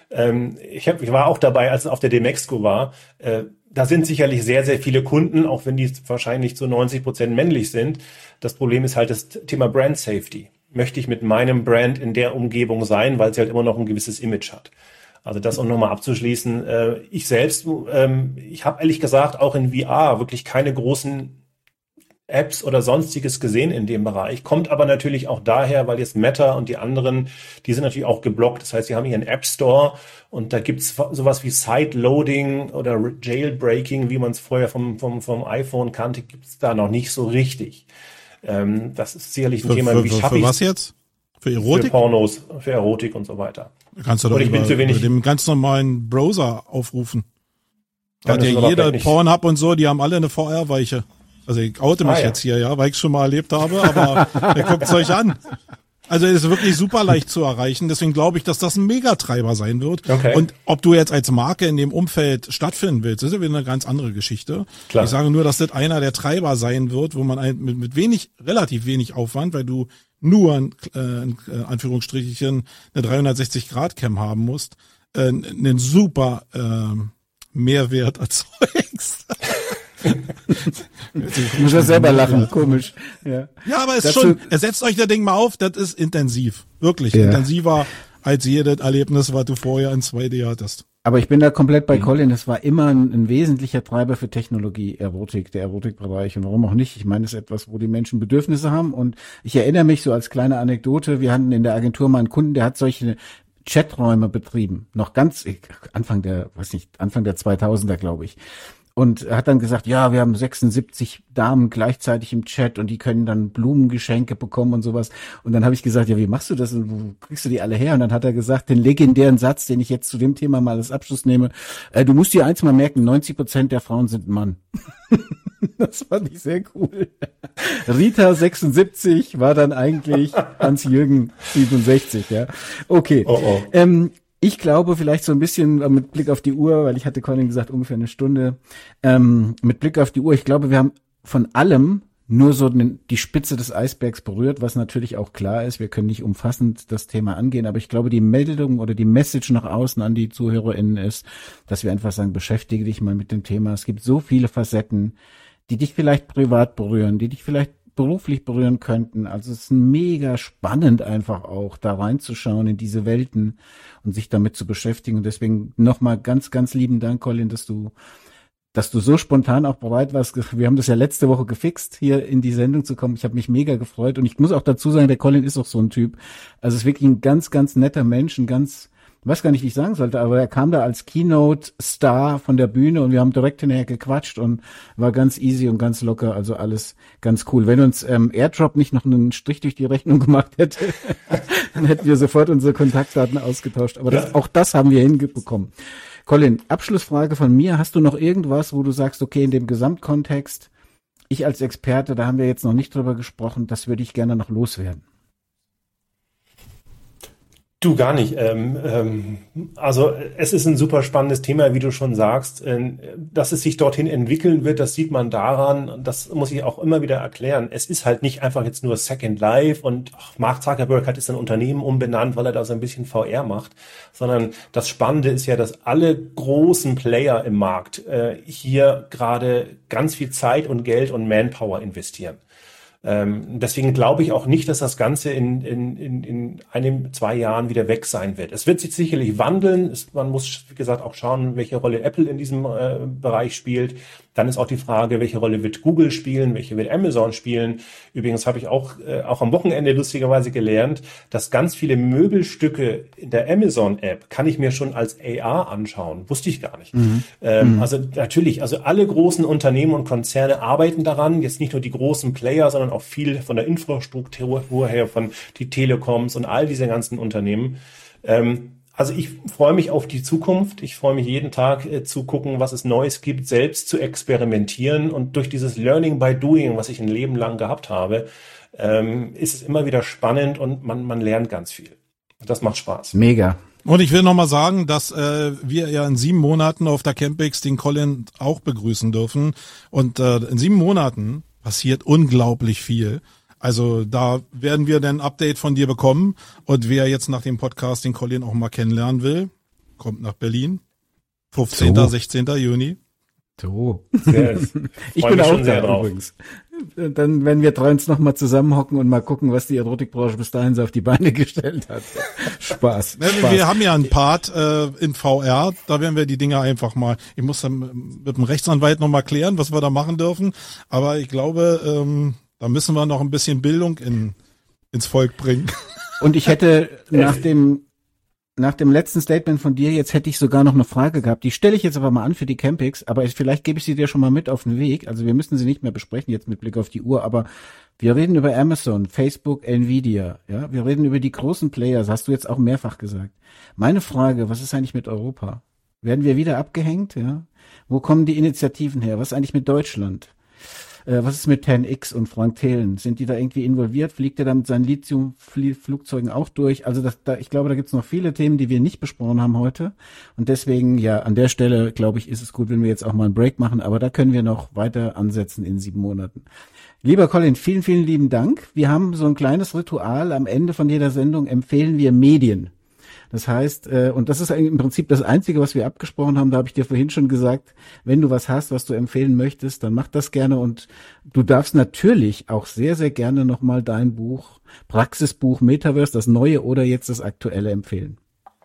Ich war auch dabei, als es auf der Demexco war. Da sind sicherlich sehr, sehr viele Kunden, auch wenn die wahrscheinlich zu 90% männlich sind. Das Problem ist halt das Thema Brand Safety. Möchte ich mit meinem Brand in der Umgebung sein, weil sie halt immer noch ein gewisses Image hat. Also das, um nochmal abzuschließen, ich selbst, ich habe ehrlich gesagt auch in VR wirklich keine großen Apps oder sonstiges gesehen in dem Bereich. Kommt aber natürlich auch daher, weil jetzt Meta und die anderen, die sind natürlich auch geblockt. Das heißt, sie haben hier einen App Store und da gibt's sowas wie Side-Loading oder Jailbreaking, wie man es vorher vom iPhone kannte, gibt's da noch nicht so richtig. Das ist sicherlich ein Thema, wie schaffe ich was jetzt? Für Erotik? Für Pornos, für Erotik und so weiter. Kannst du doch über dem ganz normalen Browser aufrufen. Da hat ja jeder Pornhub und so, die haben alle eine VR-Weiche. Also ich oute mich jetzt hier, ja, weil ich es schon mal erlebt habe, aber guckt es euch an. Also es ist wirklich super leicht zu erreichen, deswegen glaube ich, dass das ein Megatreiber sein wird. Okay. Und ob du jetzt als Marke in dem Umfeld stattfinden willst, ist ja wieder eine ganz andere Geschichte. Klar. Ich sage nur, dass das einer der Treiber sein wird, wo man mit relativ wenig Aufwand, weil du nur in Anführungsstrichen eine 360-Grad-Cam haben musst, einen super Mehrwert erzeugst. Ich muss ja selber lachen, komisch. Ja, aber es ist schon, setzt euch das Ding mal auf, das ist intensiv. Wirklich intensiver als jedes Erlebnis, was du vorher in 2D hattest. Aber ich bin da komplett bei Colin, das war immer ein wesentlicher Treiber für Technologie, Erotik, der Erotikbereich und warum auch nicht. Ich meine, das ist etwas, wo die Menschen Bedürfnisse haben und ich erinnere mich so als kleine Anekdote, wir hatten in der Agentur mal einen Kunden, der hat solche Chaträume betrieben, noch ganz Anfang der 2000er, glaube ich. und hat dann gesagt, ja, wir haben 76 Damen gleichzeitig im Chat und die können dann Blumengeschenke bekommen und sowas. Und dann habe ich gesagt, ja, wie machst du das und wo kriegst du die alle her? Und dann hat er gesagt, den legendären Satz, den ich jetzt zu dem Thema mal als Abschluss nehme, du musst dir eins mal merken, 90% der Frauen sind Mann. Das fand ich sehr cool. Rita 76 war dann eigentlich Hans-Jürgen 67, ja. Okay. Oh. Ich glaube vielleicht so ein bisschen mit Blick auf die Uhr, weil ich hatte Colin gesagt, ungefähr eine Stunde, mit Blick auf die Uhr, ich glaube, wir haben von allem nur so die Spitze des Eisbergs berührt, was natürlich auch klar ist, wir können nicht umfassend das Thema angehen, aber ich glaube, die Meldung oder die Message nach außen an die ZuhörerInnen ist, dass wir einfach sagen, beschäftige dich mal mit dem Thema. Es gibt so viele Facetten, die dich vielleicht privat berühren, die dich vielleicht beruflich berühren könnten. Also es ist mega spannend einfach auch, da reinzuschauen in diese Welten und sich damit zu beschäftigen. Und deswegen nochmal ganz, ganz lieben Dank, Colin, dass du so spontan auch bereit warst. Wir haben das ja letzte Woche gefixt, hier in die Sendung zu kommen. Ich habe mich mega gefreut. Und ich muss auch dazu sagen, der Colin ist auch so ein Typ. Also es ist wirklich ein ganz, ganz netter Mensch, ich weiß gar nicht, wie ich sagen sollte, aber er kam da als Keynote-Star von der Bühne und wir haben direkt hinterher gequatscht und war ganz easy und ganz locker, also alles ganz cool. Wenn uns AirDrop nicht noch einen Strich durch die Rechnung gemacht hätte, dann hätten wir sofort unsere Kontaktdaten ausgetauscht. Aber auch das haben wir hinbekommen. Colin, Abschlussfrage von mir. Hast du noch irgendwas, wo du sagst, okay, in dem Gesamtkontext, ich als Experte, da haben wir jetzt noch nicht drüber gesprochen, das würde ich gerne noch loswerden? Du, gar nicht. Also es ist ein super spannendes Thema, wie du schon sagst. Dass es sich dorthin entwickeln wird, das sieht man daran, das muss ich auch immer wieder erklären. Es ist halt nicht einfach jetzt nur Second Life und Mark Zuckerberg hat jetzt ein Unternehmen umbenannt, weil er da so ein bisschen VR macht, sondern das Spannende ist ja, dass alle großen Player im Markt hier gerade ganz viel Zeit und Geld und Manpower investieren. Deswegen glaube ich auch nicht, dass das Ganze in 1-2 Jahren wieder weg sein wird. Es wird sich sicherlich wandeln. Man muss, wie gesagt, auch schauen, welche Rolle Apple in diesem Bereich spielt. Dann ist auch die Frage, welche Rolle wird Google spielen, welche wird Amazon spielen. Übrigens habe ich auch am Wochenende lustigerweise gelernt, dass ganz viele Möbelstücke in der Amazon-App kann ich mir schon als AR anschauen. Wusste ich gar nicht. Also natürlich, also alle großen Unternehmen und Konzerne arbeiten daran. Jetzt nicht nur die großen Player, sondern auch viel von der Infrastruktur her, von die Telekoms und all diese ganzen Unternehmen. Also ich freue mich auf die Zukunft. Ich freue mich jeden Tag zu gucken, was es Neues gibt, selbst zu experimentieren. Und durch dieses Learning by Doing, was ich ein Leben lang gehabt habe, ist es immer wieder spannend und man lernt ganz viel. Das macht Spaß. Mega. Und ich will nochmal sagen, dass wir ja in 7 Monaten auf der Campix den Colin auch begrüßen dürfen. Und in 7 Monaten passiert unglaublich viel. Also da werden wir dann ein Update von dir bekommen. Und wer jetzt nach dem Podcast den Colin auch mal kennenlernen will, kommt nach Berlin. 15. 16. Juni. So. Ich bin auch da übrigens. Dann werden wir 3 uns nochmal zusammenhocken und mal gucken, was die Erotikbranche bis dahin so auf die Beine gestellt hat. Spaß. Wir haben ja einen Part in VR, da werden wir die Dinge einfach mal, ich muss dann mit dem Rechtsanwalt nochmal klären, was wir da machen dürfen. Aber ich glaube, da müssen wir noch ein bisschen Bildung ins Volk bringen. Und ich hätte nach dem letzten Statement von dir, jetzt hätte ich sogar noch eine Frage gehabt. Die stelle ich jetzt aber mal an für die Campix, aber vielleicht gebe ich sie dir schon mal mit auf den Weg. Also wir müssen sie nicht mehr besprechen jetzt mit Blick auf die Uhr, aber wir reden über Amazon, Facebook, Nvidia, ja. Wir reden über die großen Player, das hast du jetzt auch mehrfach gesagt. Meine Frage, was ist eigentlich mit Europa? Werden wir wieder abgehängt, ja? Wo kommen die Initiativen her? Was ist eigentlich mit Deutschland? Was ist mit 10X und Frank Thelen? Sind die da irgendwie involviert? Fliegt er da mit seinen Lithium-Flugzeugen auch durch? Also ich glaube, da gibt es noch viele Themen, die wir nicht besprochen haben heute. Und deswegen, ja, an der Stelle, glaube ich, ist es gut, wenn wir jetzt auch mal einen Break machen. Aber da können wir noch weiter ansetzen in 7 Monaten. Lieber Colin, vielen, vielen lieben Dank. Wir haben so ein kleines Ritual. Am Ende von jeder Sendung empfehlen wir Medien. Das heißt, und das ist im Prinzip das Einzige, was wir abgesprochen haben, da habe ich dir vorhin schon gesagt, wenn du was hast, was du empfehlen möchtest, dann mach das gerne und du darfst natürlich auch sehr, sehr gerne nochmal dein Buch, Praxisbuch Metaverse, das neue oder jetzt das aktuelle empfehlen.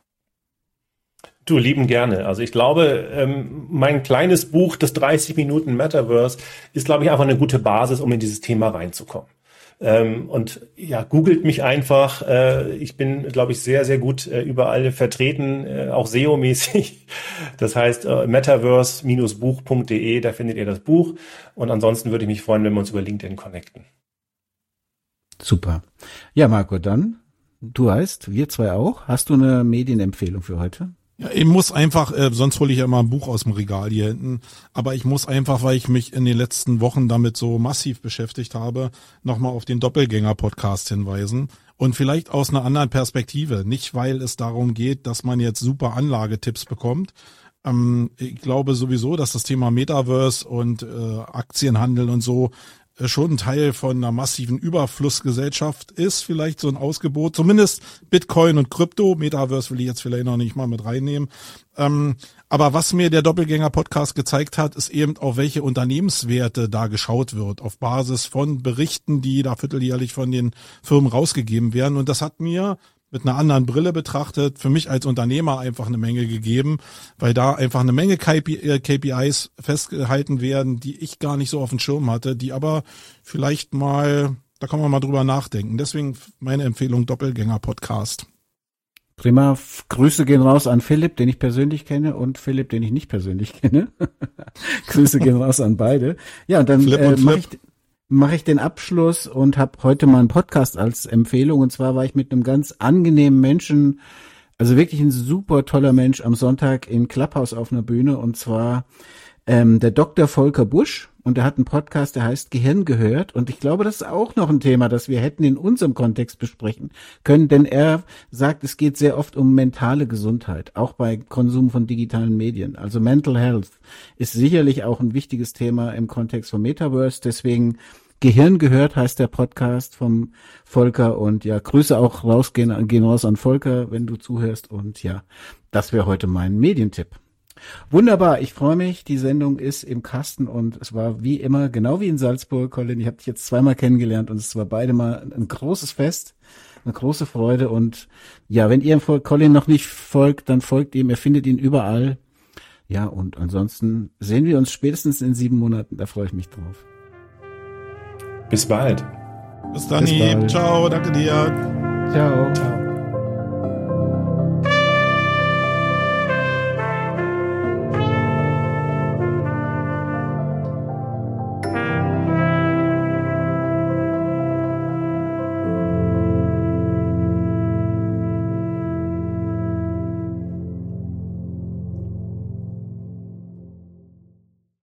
Du, lieben gerne. Also ich glaube, mein kleines Buch, das 30 Minuten Metaverse, ist, glaube ich, einfach eine gute Basis, um in dieses Thema reinzukommen. Und ja, googelt mich einfach. Ich bin, glaube ich, sehr, sehr gut überall vertreten, auch SEO-mäßig. Das heißt metaverse-buch.de, da findet ihr das Buch. Und ansonsten würde ich mich freuen, wenn wir uns über LinkedIn connecten. Super. Ja, Marco, dann, du heißt, wir zwei auch. Hast du eine Medienempfehlung für heute? Ja, ich muss einfach, sonst hole ich ja immer ein Buch aus dem Regal hier hinten, aber ich muss einfach, weil ich mich in den letzten Wochen damit so massiv beschäftigt habe, nochmal auf den Doppelgänger-Podcast hinweisen und vielleicht aus einer anderen Perspektive. Nicht, weil es darum geht, dass man jetzt super Anlagetipps bekommt. Ich glaube sowieso, dass das Thema Metaverse und Aktienhandel und so schon ein Teil von einer massiven Überflussgesellschaft ist, vielleicht so ein Ausgebot, zumindest Bitcoin und Krypto, Metaverse will ich jetzt vielleicht noch nicht mal mit reinnehmen. Aber was mir der Doppelgänger-Podcast gezeigt hat, ist eben, auf welche Unternehmenswerte da geschaut wird, auf Basis von Berichten, die da vierteljährlich von den Firmen rausgegeben werden. Und das hat mir mit einer anderen Brille betrachtet, für mich als Unternehmer einfach eine Menge gegeben, weil da einfach eine Menge KPIs festgehalten werden, die ich gar nicht so auf dem Schirm hatte, die aber vielleicht mal, da kann man mal drüber nachdenken. Deswegen meine Empfehlung Doppelgänger-Podcast. Prima. Grüße gehen raus an Philipp, den ich persönlich kenne, und Philipp, den ich nicht persönlich kenne. Grüße gehen raus an beide. Ja, und dann mache ich den Abschluss und habe heute mal einen Podcast als Empfehlung. Und zwar war ich mit einem ganz angenehmen Menschen, also wirklich ein super toller Mensch, am Sonntag in Clubhouse auf einer Bühne. Und zwar der Dr. Volker Busch. Und er hat einen Podcast, der heißt Gehirn gehört. Und ich glaube, das ist auch noch ein Thema, das wir hätten in unserem Kontext besprechen können. Denn er sagt, es geht sehr oft um mentale Gesundheit, auch bei Konsum von digitalen Medien. Also Mental Health ist sicherlich auch ein wichtiges Thema im Kontext von Metaverse. Deswegen Gehirn gehört heißt der Podcast vom Volker. Und ja, Grüße auch gehen raus an Volker, wenn du zuhörst. Und ja, das wäre heute mein Medientipp. Wunderbar, ich freue mich, die Sendung ist im Kasten und es war wie immer, genau wie in Salzburg, Colin, ich habe dich jetzt zweimal kennengelernt und es war beide mal ein großes Fest, eine große Freude und ja, wenn ihr Colin noch nicht folgt, dann folgt ihm, ihr findet ihn überall. Ja, und ansonsten sehen wir uns spätestens in 7 Monaten, da freue ich mich drauf. Bis bald. Bis dann, ciao, danke dir. Ciao.